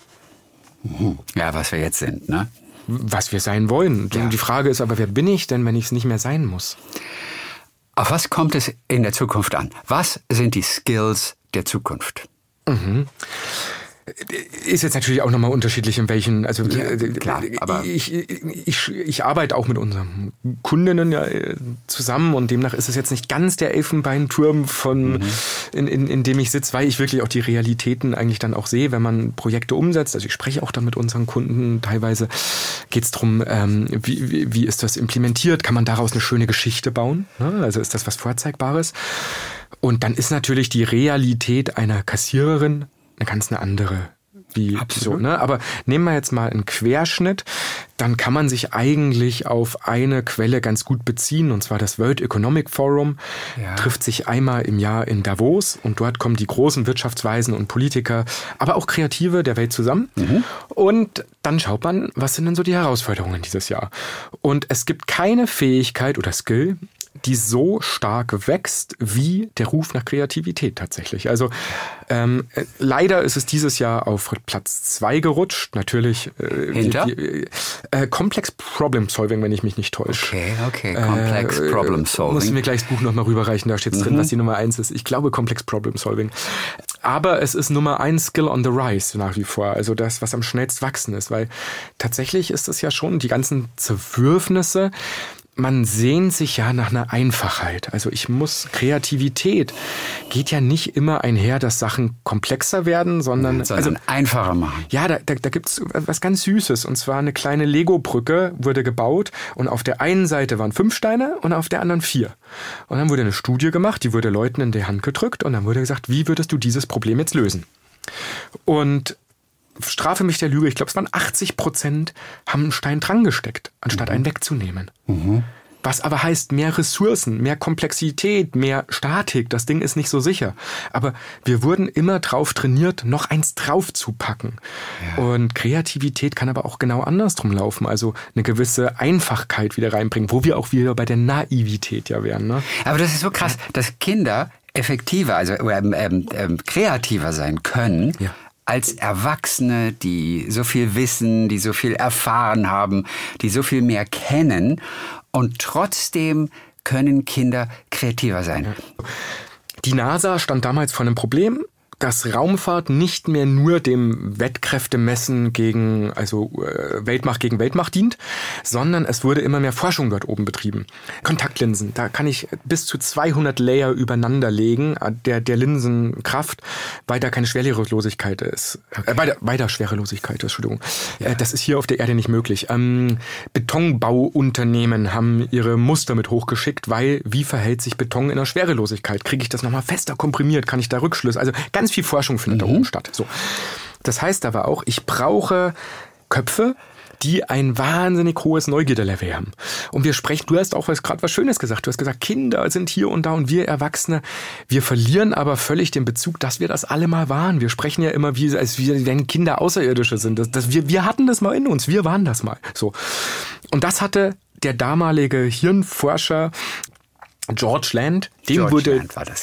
Ja, was wir jetzt sind, ne? Was wir sein wollen. Ja. Die Frage ist aber, wer bin ich denn, wenn ich es nicht mehr sein muss? Auf was kommt es in der Zukunft an? Was sind die Skills der Zukunft? Ist jetzt natürlich auch nochmal unterschiedlich, in welchen, also klar, aber ich arbeite auch mit unseren Kundinnen zusammen und demnach ist es jetzt nicht ganz der Elfenbeinturm in dem ich sitze, weil ich wirklich auch die Realitäten eigentlich dann auch sehe, wenn man Projekte umsetzt. Also ich spreche auch dann mit unseren Kunden, teilweise geht es darum, wie ist das implementiert, kann man daraus eine schöne Geschichte bauen, ne? Also ist das was Vorzeigbares? Und dann ist natürlich die Realität einer Kassiererin eine andere. So, ne? Aber nehmen wir jetzt mal einen Querschnitt, dann kann man sich eigentlich auf eine Quelle ganz gut beziehen, und zwar das World Economic Forum trifft sich einmal im Jahr in Davos und dort kommen die großen Wirtschaftsweisen und Politiker, aber auch Kreative der Welt zusammen und dann schaut man, was sind denn so die Herausforderungen dieses Jahr. Und es gibt keine Fähigkeit oder Skill, die so stark wächst wie der Ruf nach Kreativität tatsächlich. Also leider ist es dieses Jahr auf Platz 2 gerutscht. Natürlich Hinter? Complex Problem Solving, wenn ich mich nicht täusche. Okay. Complex Problem Solving. Muss ich mir gleich das Buch nochmal rüberreichen, da steht drin, was die Nummer 1 ist. Ich glaube Complex Problem Solving. Aber es ist Nummer 1 Skill on the Rise nach wie vor. Also das, was am schnellst wachsen ist. Weil tatsächlich ist es ja schon die ganzen Zerwürfnisse. Man sehnt sich ja nach einer Einfachheit. Also Kreativität geht ja nicht immer einher, dass Sachen komplexer werden, sondern einfacher machen. Ja, da gibt's was ganz Süßes. Und zwar eine kleine Lego-Brücke wurde gebaut und auf der einen Seite waren 5 Steine und auf der anderen 4. Und dann wurde eine Studie gemacht, die wurde Leuten in die Hand gedrückt und dann wurde gesagt, wie würdest du dieses Problem jetzt lösen? Und strafe mich der Lüge, ich glaube, es waren 80% haben einen Stein dran gesteckt, anstatt einen wegzunehmen. Was aber heißt, mehr Ressourcen, mehr Komplexität, mehr Statik. Das Ding ist nicht so sicher. Aber wir wurden immer drauf trainiert, noch eins drauf zu packen. Ja. Und Kreativität kann aber auch genau andersrum laufen. Also eine gewisse Einfachkeit wieder reinbringen, wo wir auch wieder bei der Naivität ja wären. Ne? Aber das ist so krass, dass Kinder effektiver, also kreativer sein können, als Erwachsene, die so viel wissen, die so viel erfahren haben, die so viel mehr kennen. Und trotzdem können Kinder kreativer sein. Die NASA stand damals vor einem Problem, dass Raumfahrt nicht mehr nur dem Wettkräftemessen gegen, Weltmacht gegen Weltmacht dient, sondern es wurde immer mehr Forschung dort oben betrieben. Kontaktlinsen, da kann ich bis zu 200 Layer übereinander legen, der Linsenkraft, weil da keine Schwerelosigkeit ist. Weil da Schwerelosigkeit ist, Entschuldigung. Ja. Das ist hier auf der Erde nicht möglich. Betonbauunternehmen haben ihre Muster mit hochgeschickt, weil wie verhält sich Beton in der Schwerelosigkeit? Kriege ich das nochmal fester komprimiert? Kann ich da Rückschlüsse? Also ganz viel Forschung findet da oben statt. So. Das heißt aber auch, ich brauche Köpfe, die ein wahnsinnig hohes Neugierdelevel haben. Und wir sprechen, du hast auch gerade was Schönes gesagt. Du hast gesagt, Kinder sind hier und da und wir Erwachsene, wir verlieren aber völlig den Bezug, dass wir das alle mal waren. Wir sprechen ja immer, als wenn Kinder Außerirdische sind. Wir hatten das mal in uns, wir waren das mal. So. Und das hatte der damalige Hirnforscher George Land, dem wurde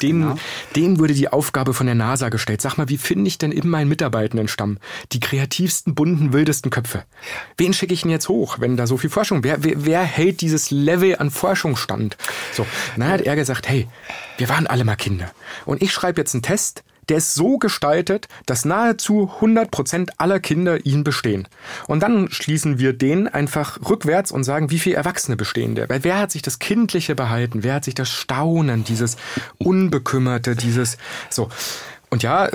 die Aufgabe von der NASA gestellt. Sag mal, wie finde ich denn in meinen Mitarbeitendenstamm die kreativsten, bunten, wildesten Köpfe? Wen schicke ich denn jetzt hoch, wenn da so viel Forschung? Wer hält dieses Level an Forschung stand? So, dann hat er gesagt, hey, wir waren alle mal Kinder. Und ich schreibe jetzt einen Test, der ist so gestaltet, dass nahezu 100% aller Kinder ihn bestehen. Und dann schließen wir den einfach rückwärts und sagen, wie viele Erwachsene bestehen der? Weil wer hat sich das Kindliche behalten? Wer hat sich das Staunen, dieses Unbekümmerte, dieses so. Und ja,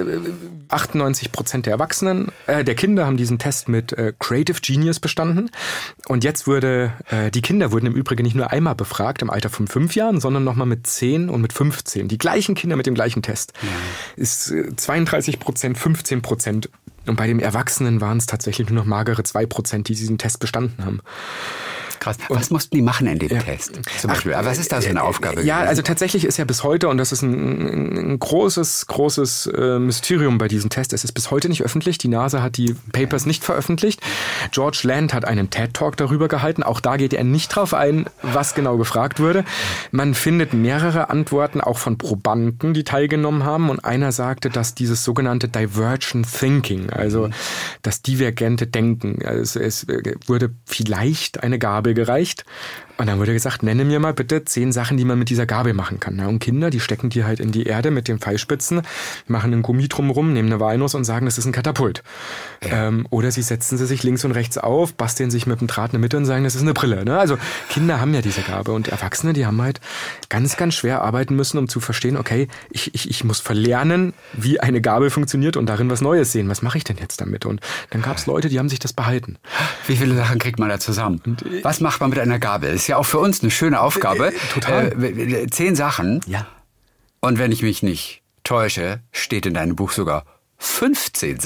98% der Kinder haben diesen Test mit Creative Genius bestanden. Und jetzt die Kinder wurden im Übrigen nicht nur einmal befragt im Alter von 5 Jahren, sondern nochmal mit 10 und mit 15. Die gleichen Kinder mit dem gleichen Test. Ja. Ist 32%, 15%. Und bei den Erwachsenen waren es tatsächlich nur noch magere 2%, die diesen Test bestanden haben. Krass. Was mussten die machen in dem Test? Zum Beispiel? Was ist da so eine Aufgabe? Ja, also tatsächlich ist ja bis heute, und das ist ein großes Mysterium bei diesem Test, es ist bis heute nicht öffentlich. Die NASA hat die Papers nicht veröffentlicht. George Land hat einen TED-Talk darüber gehalten. Auch da geht er nicht drauf ein, was genau gefragt wurde. Man findet mehrere Antworten, auch von Probanden, die teilgenommen haben. Und einer sagte, dass dieses sogenannte Divergent Thinking, also das divergente Denken, also es wurde vielleicht eine Gabel gereicht. Und dann wurde gesagt, nenne mir mal bitte 10 Sachen, die man mit dieser Gabel machen kann. Und Kinder, die stecken die halt in die Erde mit den Pfeilspitzen, machen einen Gummi drumrum, nehmen eine Walnuss und sagen, das ist ein Katapult. Ja. Oder sie setzen sie sich links und rechts auf, basteln sich mit dem Draht in der Mitte und sagen, das ist eine Brille. Ne? Also Kinder haben ja diese Gabe. Und Erwachsene, die haben halt ganz, ganz schwer arbeiten müssen, um zu verstehen, okay, ich muss verlernen, wie eine Gabel funktioniert und darin was Neues sehen. Was mache ich denn jetzt damit? Und dann gab es Leute, die haben sich das behalten. Wie viele Sachen kriegt man da zusammen? Was macht man mit einer Gabel? Ist ja auch für uns eine schöne Aufgabe. Total. 10 Sachen. Ja. Und wenn ich mich nicht täusche, steht in deinem Buch sogar 15 Sachen.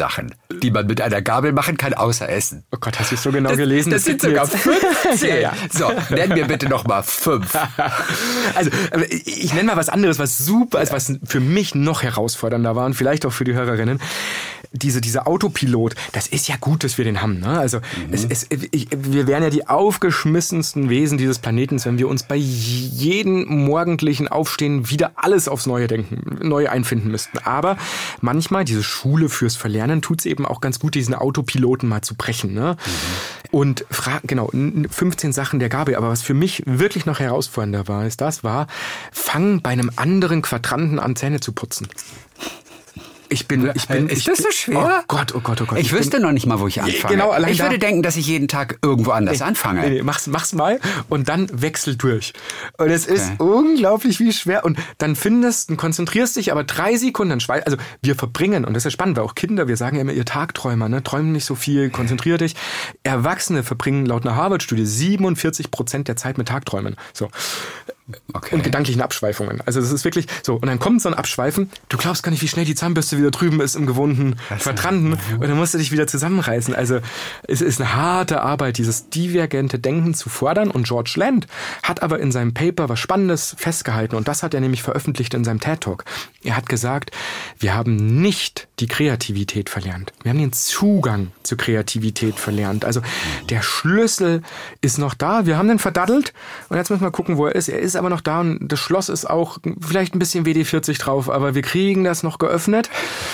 die man mit einer Gabel machen kann, außer essen. Oh Gott, hast du es so genau gelesen? Das sind sogar 15. Ja. So, nenn mir bitte noch mal 5. Also, ich nenne mal was anderes, was super ist, was für mich noch herausfordernder war und vielleicht auch für die Hörerinnen. Dieser Autopilot, das ist ja gut, dass wir den haben. Ne? Also wir wären ja die aufgeschmissensten Wesen dieses Planetens, wenn wir uns bei jedem morgendlichen Aufstehen wieder alles aufs Neue denken, neu einfinden müssten. Aber manchmal, diese Schule fürs Verlernen, tut es eben auch ganz gut, diesen Autopiloten mal zu brechen. Ne? Und 15 Sachen der Gabel. Aber was für mich wirklich noch herausfordernder war, fang bei einem anderen Quadranten an, Zähne zu putzen. Ist das so schwer? Oh Gott. Ich wüsste noch nicht mal, wo ich anfange. Genau, ich würde denken, dass ich jeden Tag irgendwo anders anfange. Nee, mach's mal und dann wechsel durch. Und es ist unglaublich, wie schwer. Und dann konzentrierst dich aber 3 Sekunden. Also wir verbringen, und das ist spannend, weil auch Kinder, wir sagen ja immer, ihr Tagträumer, ne, träumen nicht so viel, konzentrier dich. Erwachsene verbringen laut einer Harvard-Studie 47% der Zeit mit Tagträumen. So. Okay. Und gedanklichen Abschweifungen. Also das ist wirklich so. Und dann kommt so ein Abschweifen. Du glaubst gar nicht, wie schnell die Zahnbürste wieder drüben ist im gewohnten Quadranten. Und dann musst du dich wieder zusammenreißen. Also es ist eine harte Arbeit, dieses divergente Denken zu fordern. Und George Land hat aber in seinem Paper was Spannendes festgehalten. Und das hat er nämlich veröffentlicht in seinem TED-Talk. Er hat gesagt, wir haben nicht die Kreativität verlernt. Wir haben den Zugang zur Kreativität verlernt. Also der Schlüssel ist noch da. Wir haben den verdaddelt. Und jetzt müssen wir gucken, wo er ist. Er ist aber noch da und das Schloss ist auch vielleicht ein bisschen WD-40 drauf, aber wir kriegen das noch geöffnet.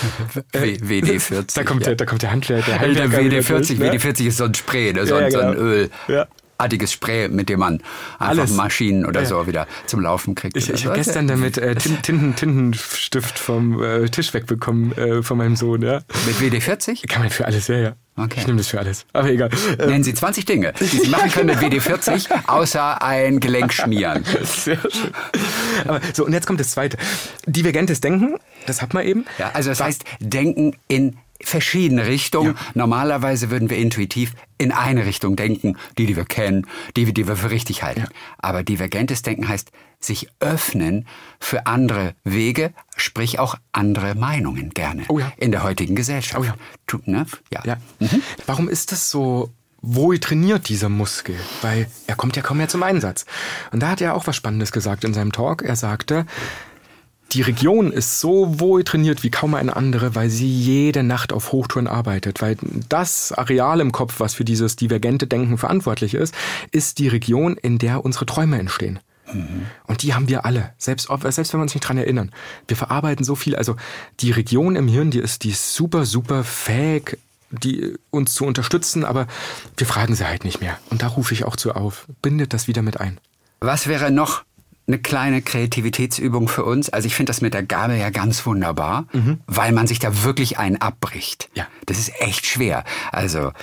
WD-40. Da kommt der Handwerker. Alter, WD-40. WD-40 ist so ein Spray, so ein Öl. Ja. Artiges Spray, mit dem man einfach Maschinen oder so wieder zum Laufen kriegt. Ich habe gestern damit Tintenstift vom Tisch wegbekommen von meinem Sohn. Ja. Mit WD-40? Kann man für alles, ja. Okay. Ich nehme das für alles, aber egal. Nennen Sie 20 Dinge, die Sie machen können mit WD-40, außer ein Gelenk schmieren. Sehr schön. Aber so, und jetzt kommt das Zweite. Divergentes Denken, das hat man eben. Ja, also das heißt, Denken in verschiedene Richtungen. Ja. Normalerweise würden wir intuitiv in eine Richtung denken, die wir kennen, die wir für richtig halten. Ja. Aber divergentes Denken heißt, sich öffnen für andere Wege, sprich auch andere Meinungen gerne in der heutigen Gesellschaft. Oh ja. Ja. Mhm. Warum ist das so wohl trainiert, dieser Muskel? Weil er kommt ja kaum mehr zum Einsatz. Und da hat er auch was Spannendes gesagt in seinem Talk. Er sagte, die Region ist so wohl trainiert wie kaum eine andere, weil sie jede Nacht auf Hochtouren arbeitet. Weil das Areal im Kopf, was für dieses divergente Denken verantwortlich ist die Region, in der unsere Träume entstehen. Mhm. Und die haben wir alle, selbst wenn wir uns nicht dran erinnern. Wir verarbeiten so viel. Also die Region im Hirn, die ist super, super fähig, uns zu unterstützen, aber wir fragen sie halt nicht mehr. Und da rufe ich auch zu auf. Bindet das wieder mit ein. Was wäre noch eine kleine Kreativitätsübung für uns? Also ich finde das mit der Gabel ja ganz wunderbar, weil man sich da wirklich einen abbricht. Ja. Das ist echt schwer. Also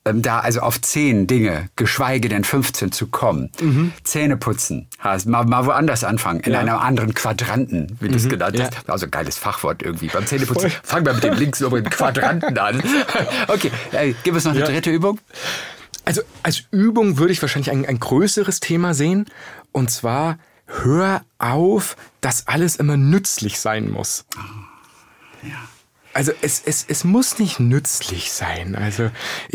auf 10 Dinge, geschweige denn 15 zu kommen. Zähne putzen, mal woanders anfangen, in einem anderen Quadranten, wie du es genannt hast. Also geiles Fachwort irgendwie. Beim Zähneputzen, fangen wir mit dem linksoberen Quadranten an. Okay, gib uns noch eine dritte Übung. Also als Übung würde ich wahrscheinlich ein größeres Thema sehen. Und zwar, hör auf, dass alles immer nützlich sein muss. Ja. Also es muss nicht nützlich sein. Also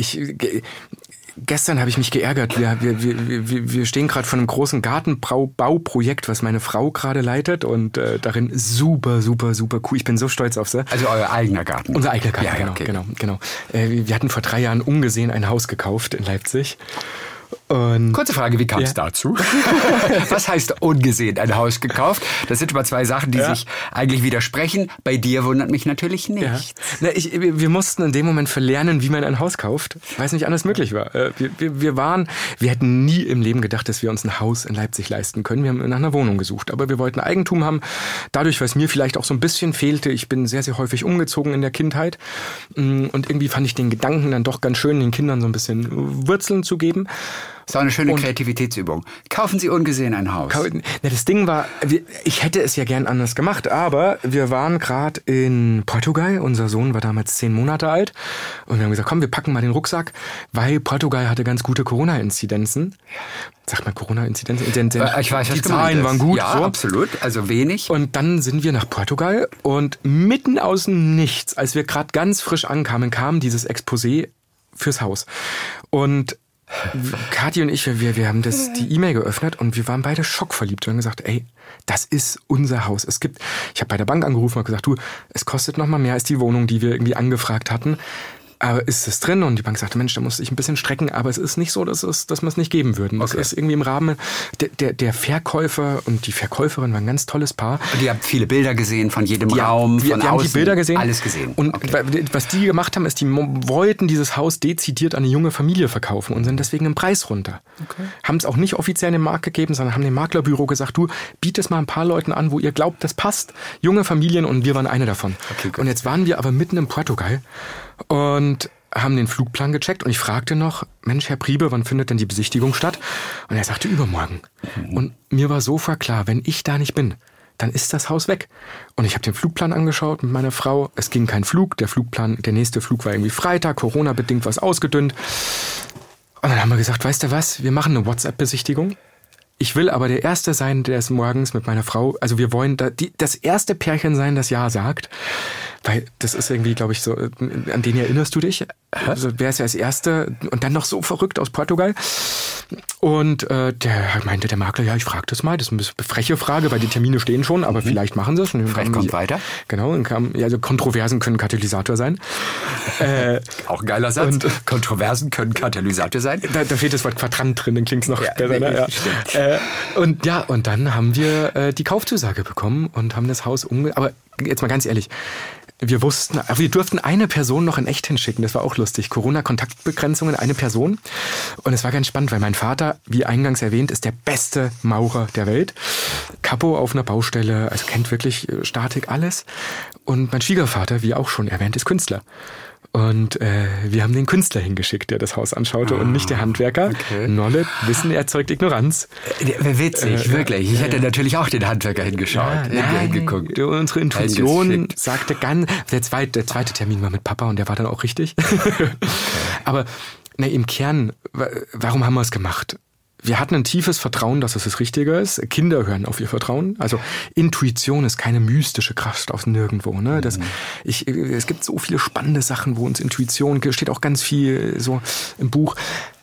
gestern habe ich mich geärgert. Wir stehen gerade vor einem großen Gartenbauprojekt, was meine Frau gerade leitet und darin super, super, super cool. Ich bin so stolz auf sie. Also euer eigener Garten? Unser eigener Garten, genau. Wir hatten vor 3 Jahren ungesehen ein Haus gekauft in Leipzig. Und kurze Frage, wie kam es dazu? Was heißt ungesehen ein Haus gekauft? Das sind immer 2 Sachen, die sich eigentlich widersprechen. Bei dir wundert mich natürlich nichts. Ja. Wir mussten in dem Moment verlernen, wie man ein Haus kauft, weil es nicht anders möglich war. Wir hätten nie im Leben gedacht, dass wir uns ein Haus in Leipzig leisten können. Wir haben nach einer Wohnung gesucht, aber wir wollten Eigentum haben. Dadurch, was mir vielleicht auch so ein bisschen fehlte, ich bin sehr, sehr häufig umgezogen in der Kindheit und irgendwie fand ich den Gedanken dann doch ganz schön, den Kindern so ein bisschen Wurzeln zu geben. Das war eine schöne Kreativitätsübung. Kaufen Sie ungesehen ein Haus. Das Ding war, ich hätte es ja gern anders gemacht, aber wir waren gerade in Portugal. Unser Sohn war damals 10 Monate alt. Und wir haben gesagt, komm, wir packen mal den Rucksack, weil Portugal hatte ganz gute Corona-Inzidenzen. Sag mal Corona-Inzidenzen. Ich weiß, was die Zahlen waren gut. Ja, so. Absolut. Also wenig. Und dann sind wir nach Portugal und mitten aus dem Nichts, als wir gerade ganz frisch ankamen, kam dieses Exposé fürs Haus. Und Kathi und ich, wir haben die E-Mail geöffnet und wir waren beide schockverliebt. Wir haben gesagt, ey, das ist unser Haus. Ich habe bei der Bank angerufen und gesagt, du, es kostet noch mal mehr als die Wohnung, die wir irgendwie angefragt hatten. Aber ist es drin? Und die Bank sagte, Mensch, da musste ich ein bisschen strecken, aber es ist nicht so, dass wir es nicht geben würden. Okay. Es ist irgendwie im Rahmen, der Verkäufer und die Verkäuferin waren ein ganz tolles Paar. Und ihr habt viele Bilder gesehen von jedem Raum, von außen. Wir haben die Bilder gesehen. Alles gesehen. Und was die gemacht haben, ist, die wollten dieses Haus dezidiert an eine junge Familie verkaufen und sind deswegen im Preis runter. Okay. Haben es auch nicht offiziell in den Markt gegeben, sondern haben dem Maklerbüro gesagt, du, biet es mal ein paar Leuten an, wo ihr glaubt, das passt. Junge Familien, und wir waren eine davon. Okay, und jetzt waren wir aber mitten in Portugal und haben den Flugplan gecheckt und ich fragte noch, Mensch, Herr Priebe, wann findet denn die Besichtigung statt? Und er sagte, übermorgen. Und mir war sofort klar, wenn ich da nicht bin, dann ist das Haus weg. Und ich habe den Flugplan angeschaut mit meiner Frau. Es ging kein Flug. Der nächste Flug war irgendwie Freitag. Corona-bedingt war es ausgedünnt. Und dann haben wir gesagt, weißt du was, wir machen eine WhatsApp-Besichtigung. Ich will aber der Erste sein, der es morgens mit meiner Frau, also wir wollen das erste Pärchen sein, das Ja sagt. Weil das ist irgendwie, glaube ich, so, an den erinnerst du dich? Also wer ist ja als Erste und dann noch so verrückt aus Portugal? Und der Makler, ja, ich frage das mal. Das ist eine freche Frage, weil die Termine stehen schon, aber vielleicht machen sie es. Vielleicht kommt weiter. Genau, und also Kontroversen können Katalysator sein. Auch ein geiler Satz. Und Kontroversen können Katalysator sein. Da fehlt das Wort Quadrant drin, dann klingt's noch besser. Ne? Ja. Und dann haben wir die Kaufzusage bekommen und haben das Haus aber jetzt mal ganz ehrlich, wir durften eine Person noch in echt hinschicken. Das war auch lustig. Corona-Kontaktbegrenzungen, eine Person. Und es war ganz spannend, weil mein Vater, wie eingangs erwähnt, ist der beste Maurer der Welt. Kapo auf einer Baustelle, also kennt wirklich Statik, alles. Und mein Schwiegervater, wie auch schon erwähnt, ist Künstler. Und wir haben den Künstler hingeschickt, der das Haus anschaute und nicht der Handwerker. Okay. Knowledge, Wissen erzeugt Ignoranz. Witzig, wirklich. Ich hätte natürlich auch den Handwerker hingeschaut. Hingeguckt. Unsere Intuition sagte der zweite Termin war mit Papa und der war dann auch richtig. Aber im Kern, warum haben wir es gemacht? Wir hatten ein tiefes Vertrauen, dass es das Richtige ist. Kinder hören auf ihr Vertrauen. Also Intuition ist keine mystische Kraft aus nirgendwo. Ne? Es gibt so viele spannende Sachen, wo uns Intuition, steht auch ganz viel so im Buch.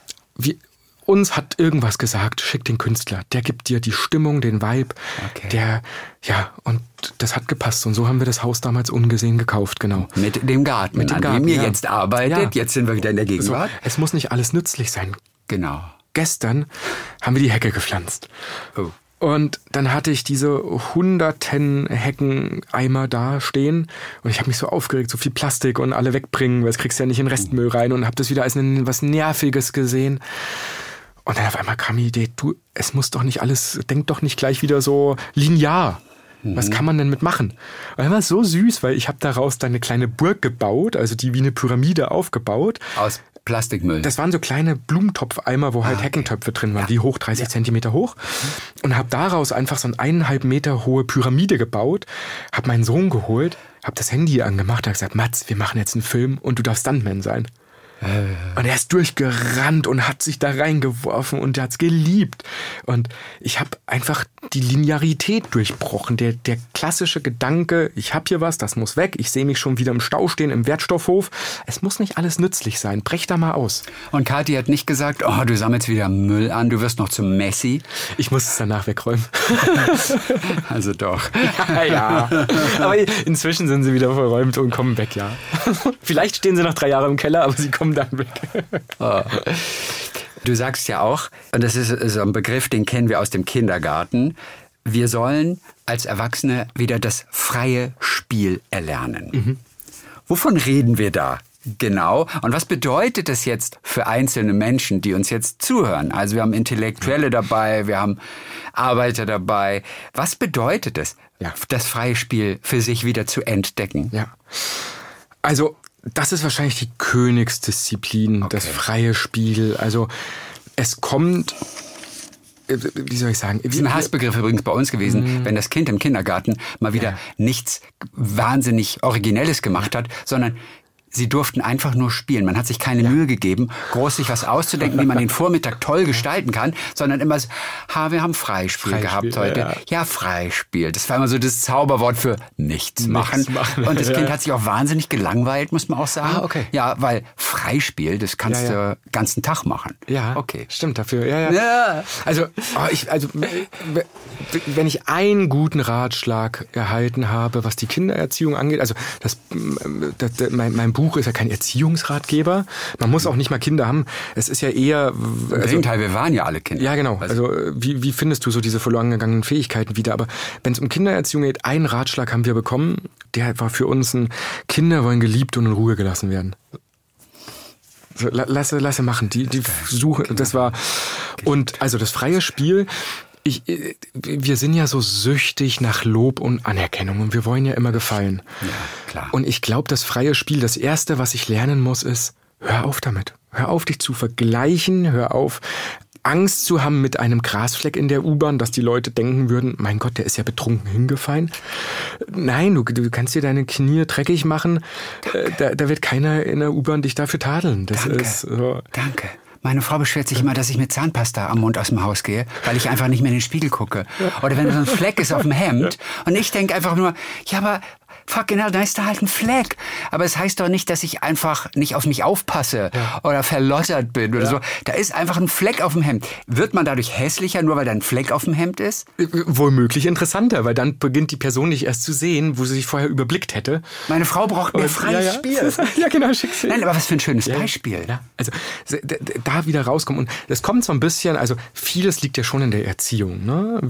Uns hat irgendwas gesagt, schick den Künstler. Der gibt dir die Stimmung, den Vibe. Okay. Und das hat gepasst. Und so haben wir das Haus damals ungesehen gekauft, genau. Mit dem Garten, an dem ihr jetzt arbeitet. Ja. Jetzt sind wir wieder in der Gegenwart. Es muss nicht alles nützlich sein. Genau. Gestern haben wir die Hecke gepflanzt. Oh. Und dann hatte ich diese hunderten Heckeneimer da stehen und ich habe mich so aufgeregt, so viel Plastik und alle wegbringen, weil es kriegst ja nicht in Restmüll rein und habe das wieder als was Nerviges gesehen. Und dann auf einmal kam die Idee, es muss doch nicht alles, denk doch nicht gleich wieder so linear. Was kann man denn mitmachen? Und dann war es so süß, weil ich habe daraus dann eine kleine Burg gebaut, also die wie eine Pyramide aufgebaut. Aus Plastikmüll. Das waren so kleine Blumentopfeimer, wo halt Heckentöpfe drin waren, wie hoch, 30 Zentimeter hoch. Und habe daraus einfach so eine 1,5 Meter hohe Pyramide gebaut, habe meinen Sohn geholt, habe das Handy angemacht und habe gesagt, Mats, wir machen jetzt einen Film und du darfst Stuntman sein. Und er ist durchgerannt und hat sich da reingeworfen und er hat's geliebt. Und ich habe einfach die Linearität durchbrochen. Der klassische Gedanke, ich habe hier was, das muss weg. Ich sehe mich schon wieder im Stau stehen, im Wertstoffhof. Es muss nicht alles nützlich sein. Brech da mal aus. Und Kathi hat nicht gesagt, oh, du sammelst wieder Müll an, du wirst noch zum Messi. Ich muss es danach wegräumen. Also doch. Ja. Aber inzwischen sind sie wieder verräumt und kommen weg, ja. Vielleicht stehen sie noch 3 Jahre im Keller, aber sie kommen dann weg. Oh. Du sagst ja auch, und das ist so ein Begriff, den kennen wir aus dem Kindergarten, wir sollen als Erwachsene wieder das freie Spiel erlernen. Wovon reden wir da genau? Und was bedeutet das jetzt für einzelne Menschen, die uns jetzt zuhören? Also wir haben Intellektuelle dabei, wir haben Arbeiter dabei. Was bedeutet es, das freie Spiel für sich wieder zu entdecken? Ja, also das ist wahrscheinlich die Königsdisziplin, das freie Spiel. Also es kommt, wie soll ich sagen? Das ist ein Hassbegriff übrigens bei uns gewesen, wenn das Kind im Kindergarten mal wieder nichts wahnsinnig Originelles gemacht hat, sondern sie durften einfach nur spielen. Man hat sich keine Mühe gegeben, groß sich was auszudenken, wie man den Vormittag toll gestalten kann, sondern immer so, wir haben Freispiel gehabt heute. Ja, Freispiel. Das war immer so das Zauberwort für nichts machen. Und das Kind hat sich auch wahnsinnig gelangweilt, muss man auch sagen. Okay. Ja, weil Freispiel, das kannst du den ganzen Tag machen. Ja, okay. Stimmt dafür. Ja. Also, wenn ich einen guten Ratschlag erhalten habe, was die Kindererziehung angeht, also mein Buch ist ja kein Erziehungsratgeber. Man muss auch nicht mal Kinder haben. Es ist ja eher... Im Gegenteil, wir waren ja alle Kinder. Ja, genau. Also wie findest du so diese verloren gegangenen Fähigkeiten wieder? Aber wenn es um Kindererziehung geht, einen Ratschlag haben wir bekommen, der war für uns Kinder wollen geliebt und in Ruhe gelassen werden. So, lasse machen. Die suchen, das war... Und also das freie Spiel... wir sind ja so süchtig nach Lob und Anerkennung und wir wollen ja immer gefallen. Ja, klar. Und ich glaube, das freie Spiel, das Erste, was ich lernen muss, ist, hör auf damit. Hör auf, dich zu vergleichen. Hör auf, Angst zu haben mit einem Grasfleck in der U-Bahn, dass die Leute denken würden, mein Gott, der ist ja betrunken hingefallen. Nein, du kannst dir deine Knie dreckig machen. Da wird keiner in der U-Bahn dich dafür tadeln. Danke. Meine Frau beschwert sich immer, dass ich mit Zahnpasta am Mund aus dem Haus gehe, weil ich einfach nicht mehr in den Spiegel gucke. Oder wenn so ein Fleck ist auf dem Hemd und ich denke einfach nur, ja, aber fucking hell, da ist da halt ein Fleck. Aber es heißt doch nicht, dass ich einfach nicht auf mich aufpasse oder verlottert bin oder so. Da ist einfach ein Fleck auf dem Hemd. Wird man dadurch hässlicher, nur weil da ein Fleck auf dem Hemd ist? Womöglich interessanter, weil dann beginnt die Person nicht erst zu sehen, wo sie sich vorher überblickt hätte. Meine Frau braucht mehr freies Spiel. Ja, genau, schick's. Nein, aber was für ein schönes Beispiel. Ja. Also da wieder rauskommen. Und das kommt so ein bisschen, also vieles liegt ja schon in der Erziehung. Ne?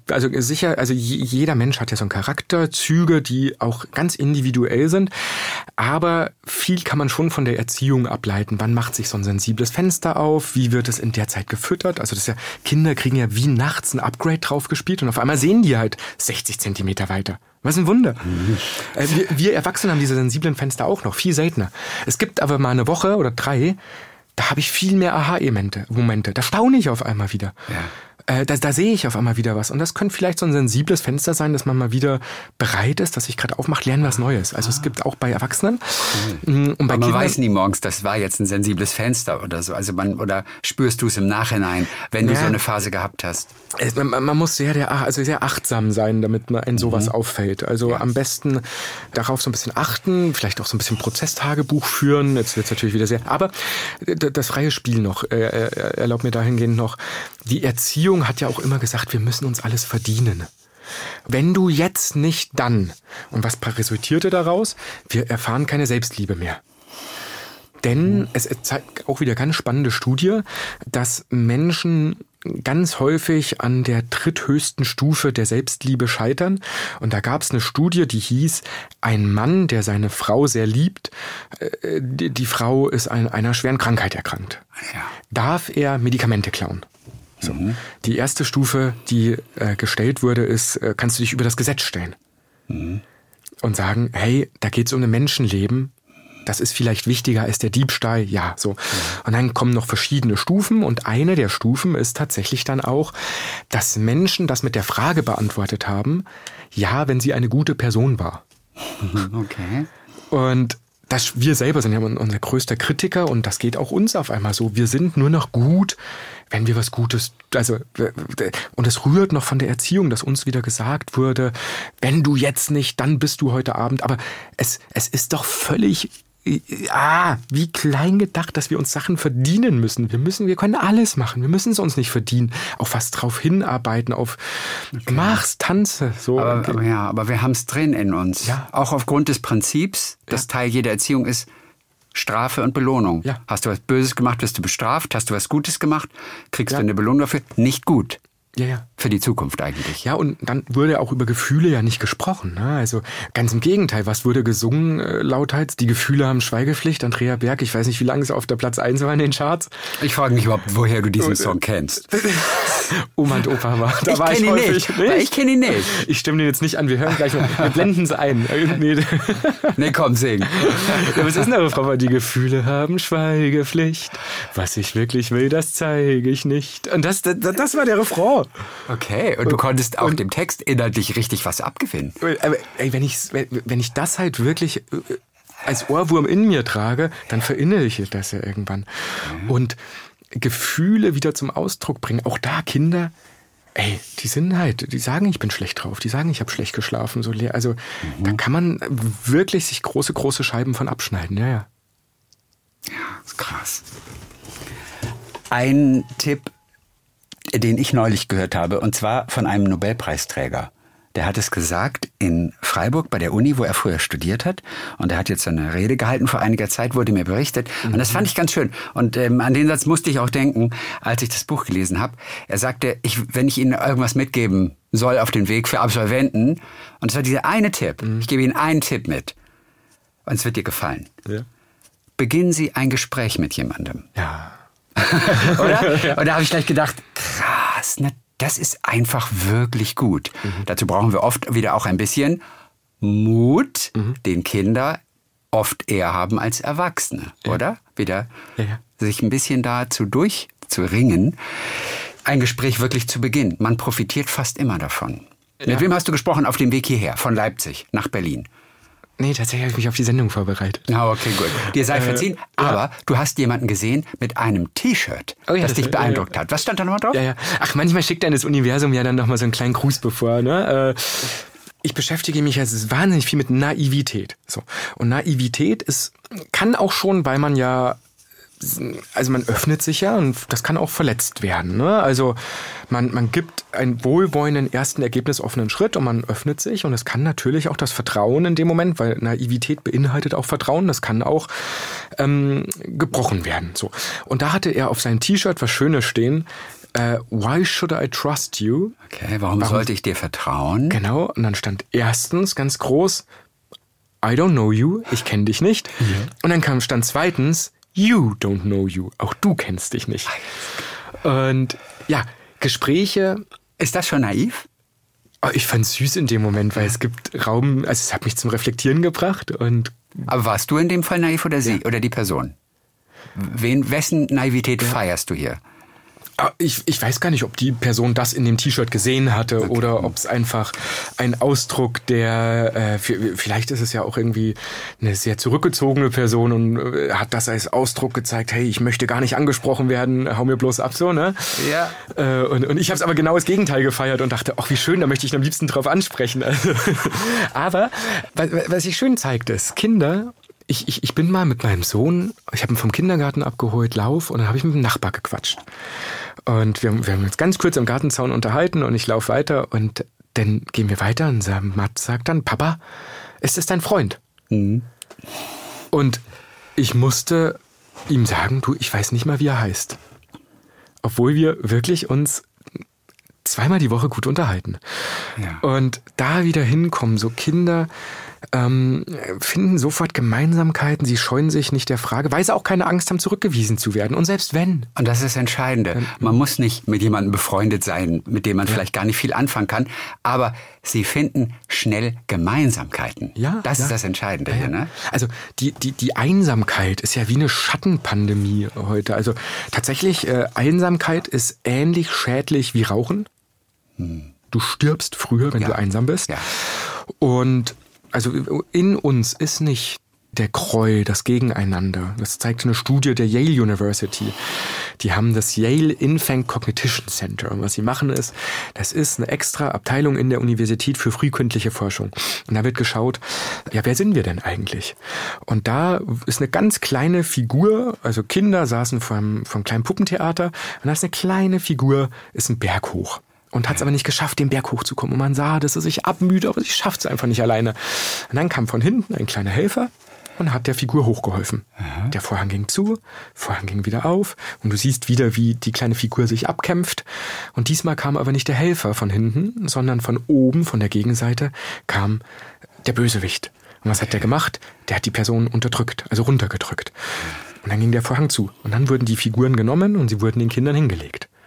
Jeder Mensch hat ja so einen Charakter, Züge, die auch ganz individuell sind. Aber viel kann man schon von der Erziehung ableiten. Wann macht sich so ein sensibles Fenster auf? Wie wird es in der Zeit gefüttert? Also Kinder kriegen ja wie nachts ein Upgrade draufgespielt und auf einmal sehen die halt 60 Zentimeter weiter. Was ein Wunder. Wir Erwachsene haben diese sensiblen Fenster auch noch, viel seltener. Es gibt aber mal eine Woche oder 3, da habe ich viel mehr Aha-Momente. Da staune ich auf einmal wieder. Ja. Da sehe ich auf einmal wieder was. Und das könnte vielleicht so ein sensibles Fenster sein, dass man mal wieder bereit ist, dass ich gerade aufmache, lernen was Neues. Also es gibt auch bei Erwachsenen. Cool. Und bei man weiß nie morgens, das war jetzt ein sensibles Fenster oder so. Also oder spürst du es im Nachhinein, wenn du so eine Phase gehabt hast? Man muss sehr achtsam sein, damit man in sowas auffällt. Also am besten darauf so ein bisschen achten, vielleicht auch so ein bisschen Prozesstagebuch führen. Jetzt wird es natürlich wieder aber das freie Spiel noch, erlaubt mir dahingehend noch, die Erziehung hat ja auch immer gesagt, wir müssen uns alles verdienen. Wenn du jetzt nicht, dann. Und was resultierte daraus? Wir erfahren keine Selbstliebe mehr. Denn es zeigt auch wieder ganz spannende Studie, dass Menschen ganz häufig an der dritthöchsten Stufe der Selbstliebe scheitern. Und da gab es eine Studie, die hieß, ein Mann, der seine Frau sehr liebt, die Frau ist an einer schweren Krankheit erkrankt. Ja. Darf er Medikamente klauen? So. Die erste Stufe, die gestellt wurde, ist, kannst du dich über das Gesetz stellen und sagen, hey, da geht es um ein Menschenleben, das ist vielleicht wichtiger als der Diebstahl, ja, so. Und dann kommen noch verschiedene Stufen und eine der Stufen ist tatsächlich dann auch, dass Menschen das mit der Frage beantwortet haben, ja, wenn sie eine gute Person war. Okay. Und wir selber sind ja unser größter Kritiker und das geht auch uns auf einmal so. Wir sind nur noch gut, wenn wir was Gutes, und es rührt noch von der Erziehung, dass uns wieder gesagt wurde, wenn du jetzt nicht, dann bist du heute Abend. Aber es ist doch völlig, wie klein gedacht, dass wir uns Sachen verdienen müssen. Wir können alles machen. Wir müssen es uns nicht verdienen. Auf was drauf hinarbeiten, mach's, tanze. So. Aber wir haben es drin in uns. Ja. Auch aufgrund des Prinzips, das Teil jeder Erziehung ist, Strafe und Belohnung. Ja. Hast du was Böses gemacht, wirst du bestraft. Hast du was Gutes gemacht, kriegst du eine Belohnung dafür. Nicht gut. Ja. Für die Zukunft eigentlich. Ja, und dann wurde auch über Gefühle ja nicht gesprochen. Ne? Also ganz im Gegenteil, was wurde gesungen lauthals? Die Gefühle haben Schweigepflicht. Andrea Berg, ich weiß nicht, wie lange es auf der Platz 1 war in den Charts. Ich frage mich überhaupt, woher du diesen Song kennst. Oma und Opa war. Da Ich war kenne ihn häufig nicht. Ich kenne ihn nicht. Ich stimme dir jetzt nicht an, wir hören gleich mal. Wir blenden es ein. Nee, komm, sing. Ja, was ist denn da, Frau? Die Gefühle haben Schweigepflicht. Was ich wirklich will, das zeige ich nicht. Und das war der Refrain. Okay, und du konntest auch dem Text inhaltlich richtig was abgewinnen. Aber ey, wenn ich das halt wirklich als Ohrwurm in mir trage, dann verinnerliche ich das ja irgendwann. Und Gefühle wieder zum Ausdruck bringen. Auch da Kinder, ey, die sagen, ich bin schlecht drauf. Die sagen, ich habe schlecht geschlafen. So leer. Also da kann man wirklich sich große Scheiben von abschneiden. Ja. Ja, ist krass. Ein Tipp, den ich neulich gehört habe, und zwar von einem Nobelpreisträger. Der hat es gesagt in Freiburg bei der Uni, wo er früher studiert hat. Und er hat jetzt eine Rede gehalten vor einiger Zeit, wurde mir berichtet. Und das fand ich ganz schön. Und an den Satz musste ich auch denken, als ich das Buch gelesen habe. Er sagte, wenn ich Ihnen irgendwas mitgeben soll auf den Weg für Absolventen, und es war dieser eine Tipp, ich gebe Ihnen einen Tipp mit. Und es wird dir gefallen. Ja. Beginnen Sie ein Gespräch mit jemandem. Ja. Oder? Ja. Und da habe ich gleich gedacht, krass, das ist einfach wirklich gut. Dazu brauchen wir oft wieder auch ein bisschen Mut, den Kinder oft eher haben als Erwachsene, oder? Wieder sich ein bisschen dazu durchzuringen, ein Gespräch wirklich zu beginnen. Man profitiert fast immer davon. Ja. Mit wem hast du gesprochen auf dem Weg hierher, von Leipzig nach Berlin? Nee, tatsächlich habe ich mich auf die Sendung vorbereitet. Na, okay, gut. Dir sei verziehen. Aber du hast jemanden gesehen mit einem T-Shirt, das dich beeindruckt hat. Was stand da nochmal drauf? Ja. Ach, manchmal schickt einem das Universum ja dann nochmal so einen kleinen Gruß bevor, ne? Ich beschäftige mich also wahnsinnig viel mit Naivität. So. Und Naivität kann auch schon, weil man man öffnet sich ja und das kann auch verletzt werden. Ne? Also man gibt einen wohlwollenden ersten ergebnisoffenen Schritt und man öffnet sich und es kann natürlich auch das Vertrauen in dem Moment, weil Naivität beinhaltet auch Vertrauen, das kann auch gebrochen werden. So. Und da hatte er auf seinem T-Shirt was Schönes stehen, Why should I trust you? Okay, warum sollte ich dir vertrauen? Genau, und dann stand erstens ganz groß, I don't know you, ich kenne dich nicht. Ja. Und dann stand zweitens, You don't know you. Auch du kennst dich nicht. Und ja, Gespräche. Ist das schon naiv? Ich fand's süß in dem Moment, weil es gibt Raum, also es hat mich zum Reflektieren gebracht. Aber warst du in dem Fall naiv oder sie oder die Person? Wessen Naivität feierst du hier? Ich weiß gar nicht, ob die Person das in dem T-Shirt gesehen hatte oder ob es einfach ein Ausdruck vielleicht ist es ja auch irgendwie eine sehr zurückgezogene Person und hat das als Ausdruck gezeigt, hey, ich möchte gar nicht angesprochen werden, hau mir bloß ab, so, ne? Ja. Und ich habe es aber genau das Gegenteil gefeiert und dachte, ach, wie schön, da möchte ich am liebsten drauf ansprechen. Also, aber was sich schön zeigt, ist, Kinder, ich bin mal mit meinem Sohn, ich habe ihn vom Kindergarten abgeholt, Lauf, und dann habe ich mit dem Nachbar gequatscht. Und wir haben uns ganz kurz am Gartenzaun unterhalten und ich laufe weiter und dann gehen wir weiter und Matt sagt dann, Papa, ist das dein Freund? Mhm. Und ich musste ihm sagen, du, ich weiß nicht mal, wie er heißt. Obwohl wir wirklich uns zweimal die Woche gut unterhalten. Ja. Und da wieder hinkommen, so Kinder finden sofort Gemeinsamkeiten, sie scheuen sich nicht der Frage, weil sie auch keine Angst haben, zurückgewiesen zu werden. Und selbst wenn. Und das ist das Entscheidende. Man muss nicht mit jemandem befreundet sein, mit dem man vielleicht gar nicht viel anfangen kann, aber sie finden schnell Gemeinsamkeiten. Ja, das ist das Entscheidende hier, ne? Also die Einsamkeit ist ja wie eine Schattenpandemie heute. Also tatsächlich, Einsamkeit ist ähnlich schädlich wie Rauchen. Du stirbst früher, wenn du einsam bist. Ja. Und also in uns ist nicht der Gräuel, das Gegeneinander. Das zeigt eine Studie der Yale University. Die haben das Yale Infant Cognition Center. Und was sie machen ist, das ist eine extra Abteilung in der Universität für frühkindliche Forschung. Und da wird geschaut, ja, wer sind wir denn eigentlich? Und da ist eine ganz kleine Figur, also Kinder saßen vom kleinen Puppentheater, und da ist eine kleine Figur, ist ein Berg hoch. Und hat es aber nicht geschafft, den Berg hochzukommen. Und man sah, dass er sich abmüht, aber sie schafft es einfach nicht alleine. Und dann kam von hinten ein kleiner Helfer und hat der Figur hochgeholfen. Aha. Der Vorhang ging zu, Vorhang ging wieder auf. Und du siehst wieder, wie die kleine Figur sich abkämpft. Und diesmal kam aber nicht der Helfer von hinten, sondern von oben, von der Gegenseite, kam der Bösewicht. Und was hat der gemacht? Der hat die Person unterdrückt, also runtergedrückt. Und dann ging der Vorhang zu. Und dann wurden die Figuren genommen und sie wurden den Kindern hingelegt.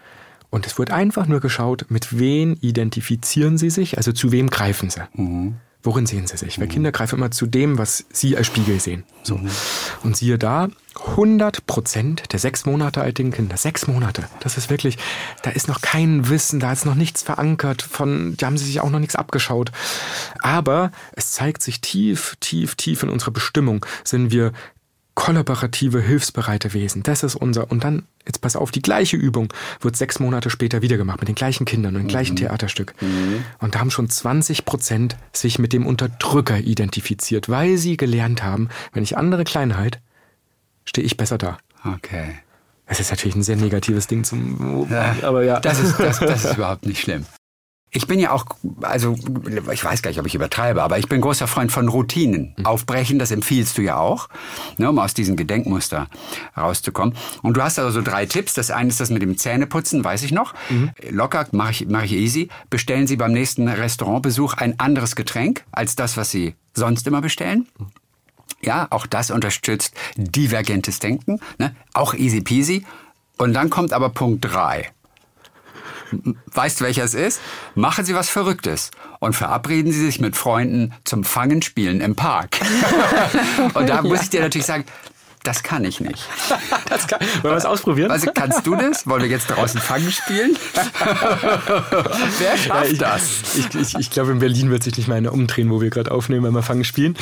Und es wird einfach nur geschaut, mit wem identifizieren sie sich, also zu wem greifen sie. Worin sehen sie sich? Weil Kinder greifen immer zu dem, was sie als Spiegel sehen. So. Und siehe da, 100% der 6 Monate alten Kinder, 6 Monate, das ist wirklich, da ist noch kein Wissen, da ist noch nichts verankert, da haben sie sich auch noch nichts abgeschaut. Aber es zeigt sich tief, tief, tief in unserer Bestimmung, sind wir kollaborative, hilfsbereite Wesen. Das ist unser. Und dann, jetzt pass auf, die gleiche Übung wird 6 Monate später wieder gemacht mit den gleichen Kindern und dem gleichen Theaterstück. Und da haben schon 20% sich mit dem Unterdrücker identifiziert, weil sie gelernt haben, wenn ich andere klein halte, stehe ich besser da. Okay. Das ist natürlich ein sehr negatives Ding aber ja. Das ist überhaupt nicht schlimm. Ich bin ja auch, also ich weiß gar nicht, ob ich übertreibe, aber ich bin großer Freund von Routinen. Aufbrechen, das empfiehlst du ja auch, ne, um aus diesem Gedenkmuster rauszukommen. Und du hast also so 3 Tipps. Das eine ist das mit dem Zähneputzen, weiß ich noch. Locker, mache ich easy. Bestellen Sie beim nächsten Restaurantbesuch ein anderes Getränk als das, was Sie sonst immer bestellen. Ja, auch das unterstützt divergentes Denken, ne? Auch easy peasy. Und dann kommt aber Punkt 3. Weißt du, welcher es ist? Machen Sie was Verrücktes und verabreden Sie sich mit Freunden zum Fangenspielen im Park. Und da muss ich dir natürlich sagen, das kann ich nicht. Wollen wir es ausprobieren? Also, kannst du das? Wollen wir jetzt draußen Fangen spielen? Wer schafft das? Ich glaube, in Berlin wird sich nicht mal einer umdrehen, wo wir gerade aufnehmen, wenn wir Fangen spielen.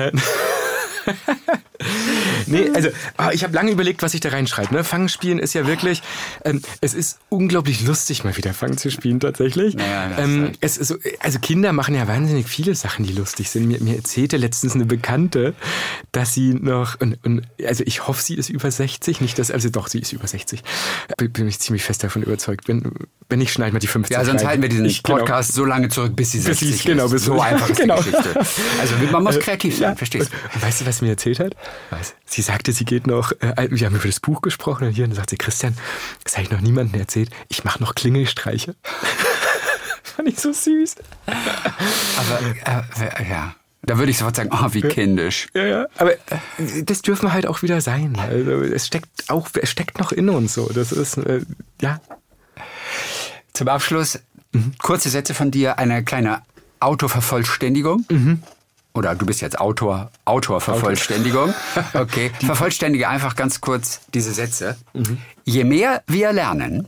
Nee, also ich habe lange überlegt, was ich da reinschreibe. Ne? Fangen spielen ist ja wirklich, es ist unglaublich lustig, mal wieder Fangen zu spielen tatsächlich. Naja, es ist so, also Kinder machen ja wahnsinnig viele Sachen, die lustig sind. Mir erzählte letztens eine Bekannte, dass sie noch, also ich hoffe, sie ist über 60, nicht dass, also doch, sie ist über 60. Bin ich ziemlich fest davon überzeugt. Wenn nicht, schneiden wir die 50 Ja, sonst rein. halten wir diesen Podcast so lange zurück, bis sie 60 ist. Bis so einfach ist die Geschichte. Also man muss kreativ sein, verstehst du? Und weißt du, was sie mir erzählt hat? Was? Sie sagte, sie geht noch, wir haben über das Buch gesprochen und dann sagt sie, Christian, das habe ich noch niemandem erzählt, ich mache noch Klingelstreiche. Fand ich so süß. Aber, ja. Da würde ich sofort sagen, oh, wie kindisch. Ja, aber das dürfen wir halt auch wieder sein. Also es steckt noch in uns so. Das ist, ja. Zum Abschluss, kurze Sätze von dir, eine kleine Autovervollständigung. Oder du bist jetzt Autorvervollständigung. Okay, vervollständige einfach ganz kurz diese Sätze. Je mehr wir lernen.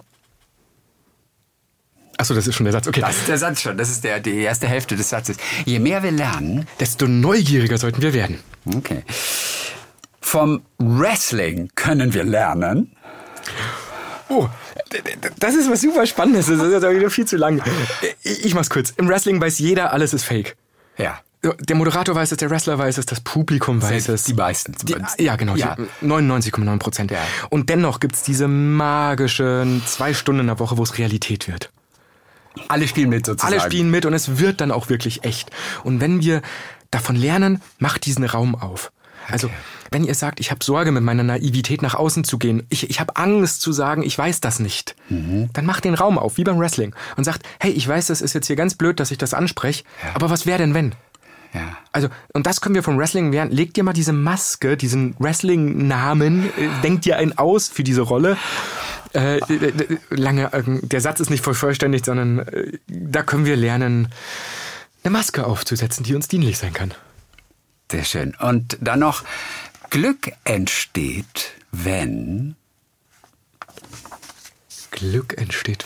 Achso, das ist schon der Satz. Okay. Das ist der Satz schon. Das ist die erste Hälfte des Satzes. Je mehr wir lernen, desto neugieriger sollten wir werden. Okay. Vom Wrestling können wir lernen. Oh, das ist was super Spannendes. Das ist jetzt aber wieder viel zu lang. Ich mach's kurz. Im Wrestling weiß jeder, alles ist fake. Ja. Der Moderator weiß es, der Wrestler weiß es, das Publikum weiß es. Die meisten. Ja, genau. Ja. 99,9%. Ja. Und dennoch gibt's diese magischen 2 Stunden in der Woche, wo es Realität wird. Alle spielen mit sozusagen. Alle spielen mit und es wird dann auch wirklich echt. Und wenn wir davon lernen, macht diesen Raum auf. Also, wenn ihr sagt, ich habe Sorge, mit meiner Naivität nach außen zu gehen, ich habe Angst zu sagen, ich weiß das nicht, dann macht den Raum auf, wie beim Wrestling. Und sagt, hey, ich weiß, das ist jetzt hier ganz blöd, dass ich das anspreche, aber was wäre denn, wenn? Ja. Also, und das können wir vom Wrestling lernen. Legt dir mal diese Maske, diesen Wrestling-Namen, denkt dir einen aus für diese Rolle. Der Satz ist nicht vollständig, sondern da können wir lernen, eine Maske aufzusetzen, die uns dienlich sein kann. Sehr schön. Und dann noch, Glück entsteht, wenn... Glück entsteht,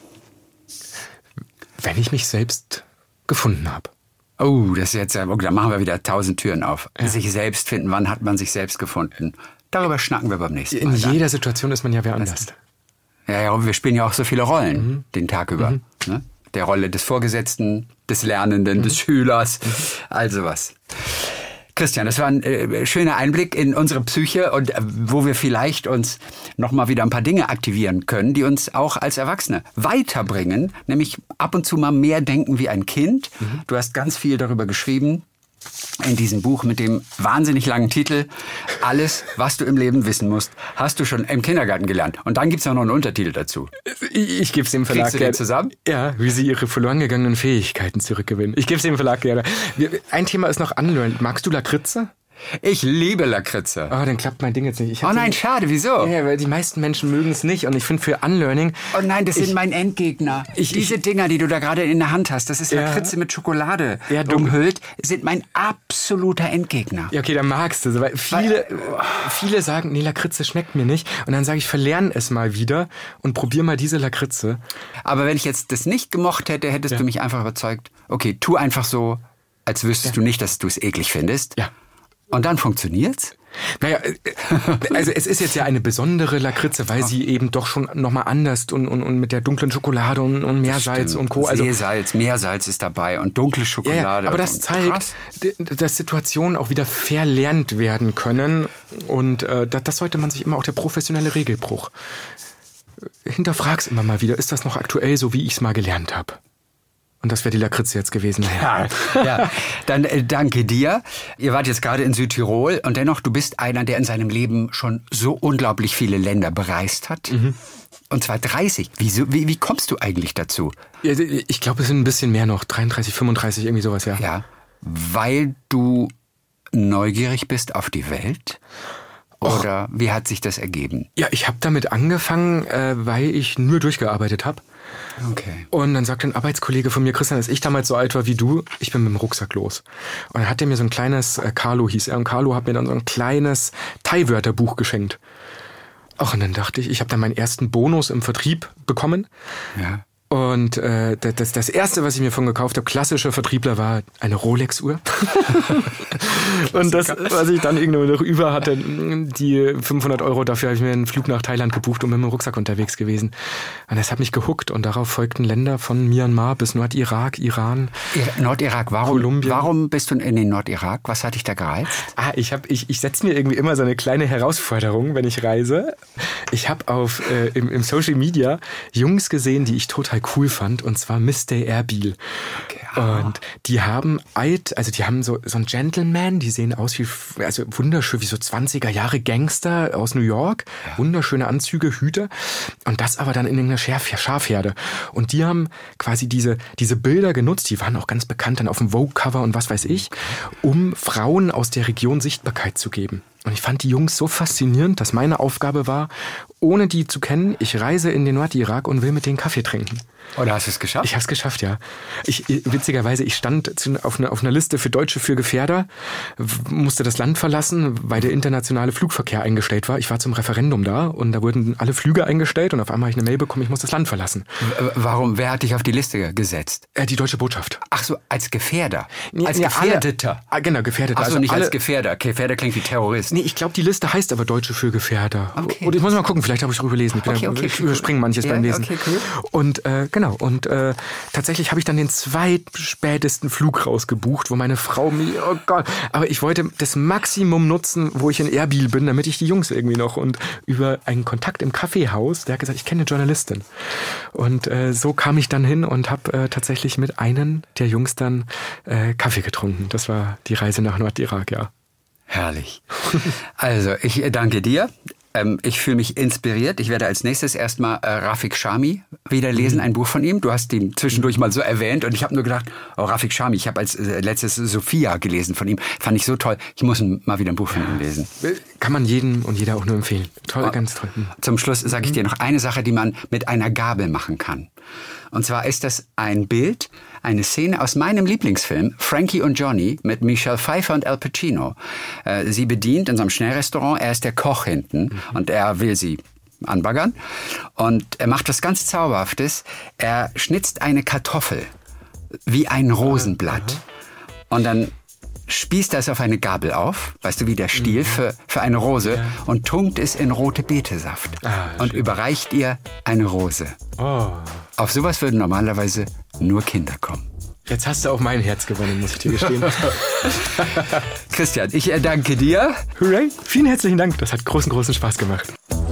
wenn ich mich selbst gefunden habe. Oh, das ist jetzt, da machen wir wieder 1000 Türen auf. Ja. Sich selbst finden, wann hat man sich selbst gefunden? Darüber schnacken wir beim nächsten Mal. In jeder Situation ist man ja wer anders. Ja, wir spielen ja auch so viele Rollen den Tag über. Ne? Der Rolle des Vorgesetzten, des Lernenden, des Schülers, also was. Christian, das war ein schöner Einblick in unsere Psyche und wo wir vielleicht uns nochmal wieder ein paar Dinge aktivieren können, die uns auch als Erwachsene weiterbringen, nämlich ab und zu mal mehr denken wie ein Kind. Du hast ganz viel darüber geschrieben in diesem Buch mit dem wahnsinnig langen Titel Alles, was du im Leben wissen musst, hast du schon im Kindergarten gelernt. Und dann gibt's auch noch einen Untertitel dazu. Ich gebe es dem Verlag. Kriegst du den zusammen? Ja, wie sie ihre verloren gegangenen Fähigkeiten zurückgewinnen. Ich gebe es dem Verlag gerne. Ein Thema ist noch Unlearn. Magst du Lakritze? Ich liebe Lakritze. Oh, dann klappt mein Ding jetzt nicht. Oh nein, schade, wieso? Ja, weil die meisten Menschen mögen es nicht. Und ich finde für Unlearning... Oh nein, das sind mein Endgegner. Diese Dinger, die du da gerade in der Hand hast, das ist Lakritze mit Schokolade umhüllt, sind mein absoluter Endgegner. Ja, okay, dann magst du es. Weil viele sagen, nee, Lakritze schmeckt mir nicht. Und dann sage ich, verlern es mal wieder und probier mal diese Lakritze. Aber wenn ich jetzt das nicht gemocht hätte, hättest du mich einfach überzeugt, okay, tu einfach so, als wüsstest du nicht, dass du es eklig findest. Ja. Und dann funktioniert's? Naja, also es ist jetzt ja eine besondere Lakritze, weil sie eben doch schon nochmal anders und mit der dunklen Schokolade und Meersalz und Co. Also Seesalz, Meersalz ist dabei und dunkle Schokolade. Ja, aber das zeigt, dass Situationen auch wieder verlernt werden können. Und das sollte man sich immer, auch der professionelle Regelbruch. Hinterfrag's immer mal wieder, ist das noch aktuell, so wie ich es mal gelernt habe? Und das wäre die Lakritze jetzt gewesen. Ja. Dann danke dir. Ihr wart jetzt gerade in Südtirol und dennoch, du bist einer, der in seinem Leben schon so unglaublich viele Länder bereist hat. Mhm. Und zwar 30. Wie kommst du eigentlich dazu? Ja, ich glaube, es sind ein bisschen mehr noch. 33, 35, irgendwie sowas, ja. Ja, weil du neugierig bist auf die Welt? Oder wie hat sich das ergeben? Ja, ich habe damit angefangen, weil ich nur durchgearbeitet habe. Okay. Und dann sagte ein Arbeitskollege von mir, Christian, als ich damals so alt war wie du, ich bin mit dem Rucksack los. Und dann hat er mir so ein kleines, Carlo hieß er, und Carlo hat mir dann so ein kleines Thai-Wörterbuch geschenkt. Ach, und dann dachte ich habe dann meinen ersten Bonus im Vertrieb bekommen. Ja. Und das Erste, was ich mir von gekauft habe, klassischer Vertriebler, war eine Rolex-Uhr. Und das, was ich dann irgendwo noch über hatte, die 500 €, dafür habe ich mir einen Flug nach Thailand gebucht und mit dem Rucksack unterwegs gewesen. Und das hat mich gehuckt und darauf folgten Länder von Myanmar bis Nordirak, Iran. Nordirak, Kolumbien. Warum bist du in den Nordirak? Was hat dich da gereizt? Ich setze mir irgendwie immer so eine kleine Herausforderung, wenn ich reise. Ich habe im Social Media Jungs gesehen, die ich total cool fand, und zwar Mr. Erbil. Okay, und die haben so einen Gentleman, die sehen aus wie, also wunderschön, wie so 20er Jahre Gangster aus New York, wunderschöne Anzüge, Hüte, und das aber dann in einer Schafherde. Und die haben quasi diese Bilder genutzt, die waren auch ganz bekannt dann auf dem Vogue-Cover und was weiß ich, um Frauen aus der Region Sichtbarkeit zu geben. Und ich fand die Jungs so faszinierend, dass meine Aufgabe war, ohne die zu kennen, ich reise in den Nordirak und will mit denen Kaffee trinken. Oder hast du es geschafft? Ich habe es geschafft, ja. Witzigerweise, ich stand auf einer Liste für Deutsche für Gefährder, musste das Land verlassen, weil der internationale Flugverkehr eingestellt war. Ich war zum Referendum da und da wurden alle Flüge eingestellt und auf einmal habe ich eine Mail bekommen, ich muss das Land verlassen. Warum? Wer hat dich auf die Liste gesetzt? Die Deutsche Botschaft. Ach so, als Gefährder? Als Gefährdeter? Genau, Gefährdeter. Ach so, nicht als Gefährder. Gefährder klingt wie Terrorist. Nee, ich glaube, die Liste heißt aber Deutsche für Gefährder. Okay. Und ich muss mal gucken, vielleicht habe ich drüber gelesen. Ich überspringe manches beim Lesen. Okay, cool. Und tatsächlich habe ich dann den zweitspätesten Flug rausgebucht, wo meine Frau mir, oh Gott, aber ich wollte das Maximum nutzen, wo ich in Erbil bin, damit ich die Jungs irgendwie noch, und über einen Kontakt im Kaffeehaus, der hat gesagt, ich kenne eine Journalistin. Und so kam ich dann hin und habe tatsächlich mit einem der Jungs dann Kaffee getrunken. Das war die Reise nach Nordirak, ja. Herrlich. Also, ich danke dir. Ich fühle mich inspiriert. Ich werde als nächstes erstmal Rafik Shami wieder lesen, ein Buch von ihm. Du hast ihn zwischendurch mal so erwähnt und ich habe nur gedacht, Rafik Shami, ich habe als letztes Sophia gelesen von ihm. Fand ich so toll. Ich muss mal wieder ein Buch von ihm lesen. Kann man jedem und jeder auch nur empfehlen. Toll, ganz toll. Zum Schluss sage ich dir noch eine Sache, die man mit einer Gabel machen kann. Und zwar ist das ein Bild, eine Szene aus meinem Lieblingsfilm Frankie und Johnny mit Michelle Pfeiffer und Al Pacino. Sie bedient in so einem Schnellrestaurant, er ist der Koch hinten und er will sie anbaggern. Und er macht was ganz Zauberhaftes. Er schnitzt eine Kartoffel wie ein Rosenblatt und dann spießt das auf eine Gabel auf, weißt du, wie der Stiel für eine Rose, und tunkt es in rote Betesaft und überreicht ihr eine Rose. Oh. Auf sowas würden normalerweise nur Kinder kommen. Jetzt hast du auch mein Herz gewonnen, muss ich dir gestehen. Christian, ich danke dir. Hooray, vielen herzlichen Dank, das hat großen Spaß gemacht.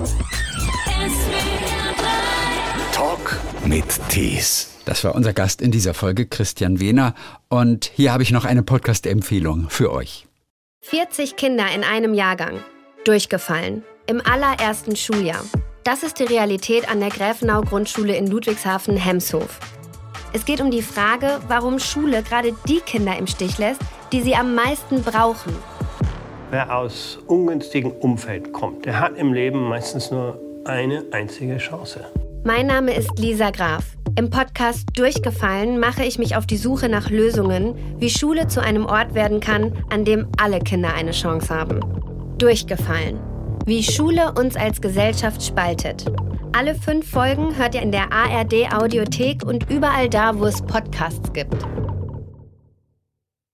Talk mit Tees. Das war unser Gast in dieser Folge, Christian Wehner. Und hier habe ich noch eine Podcast-Empfehlung für euch. 40 Kinder in einem Jahrgang. Durchgefallen. Im allerersten Schuljahr. Das ist die Realität an der Gräfenau-Grundschule in Ludwigshafen-Hemshof. Es geht um die Frage, warum Schule gerade die Kinder im Stich lässt, die sie am meisten brauchen. wer aus ungünstigem Umfeld kommt, der hat im Leben meistens nur eine einzige Chance. Mein Name ist Lisa Graf. Im Podcast Durchgefallen mache ich mich auf die Suche nach Lösungen, wie Schule zu einem Ort werden kann, an dem alle Kinder eine Chance haben. Durchgefallen. Wie Schule uns als Gesellschaft spaltet. Alle 5 Folgen hört ihr in der ARD Audiothek und überall da, wo es Podcasts gibt.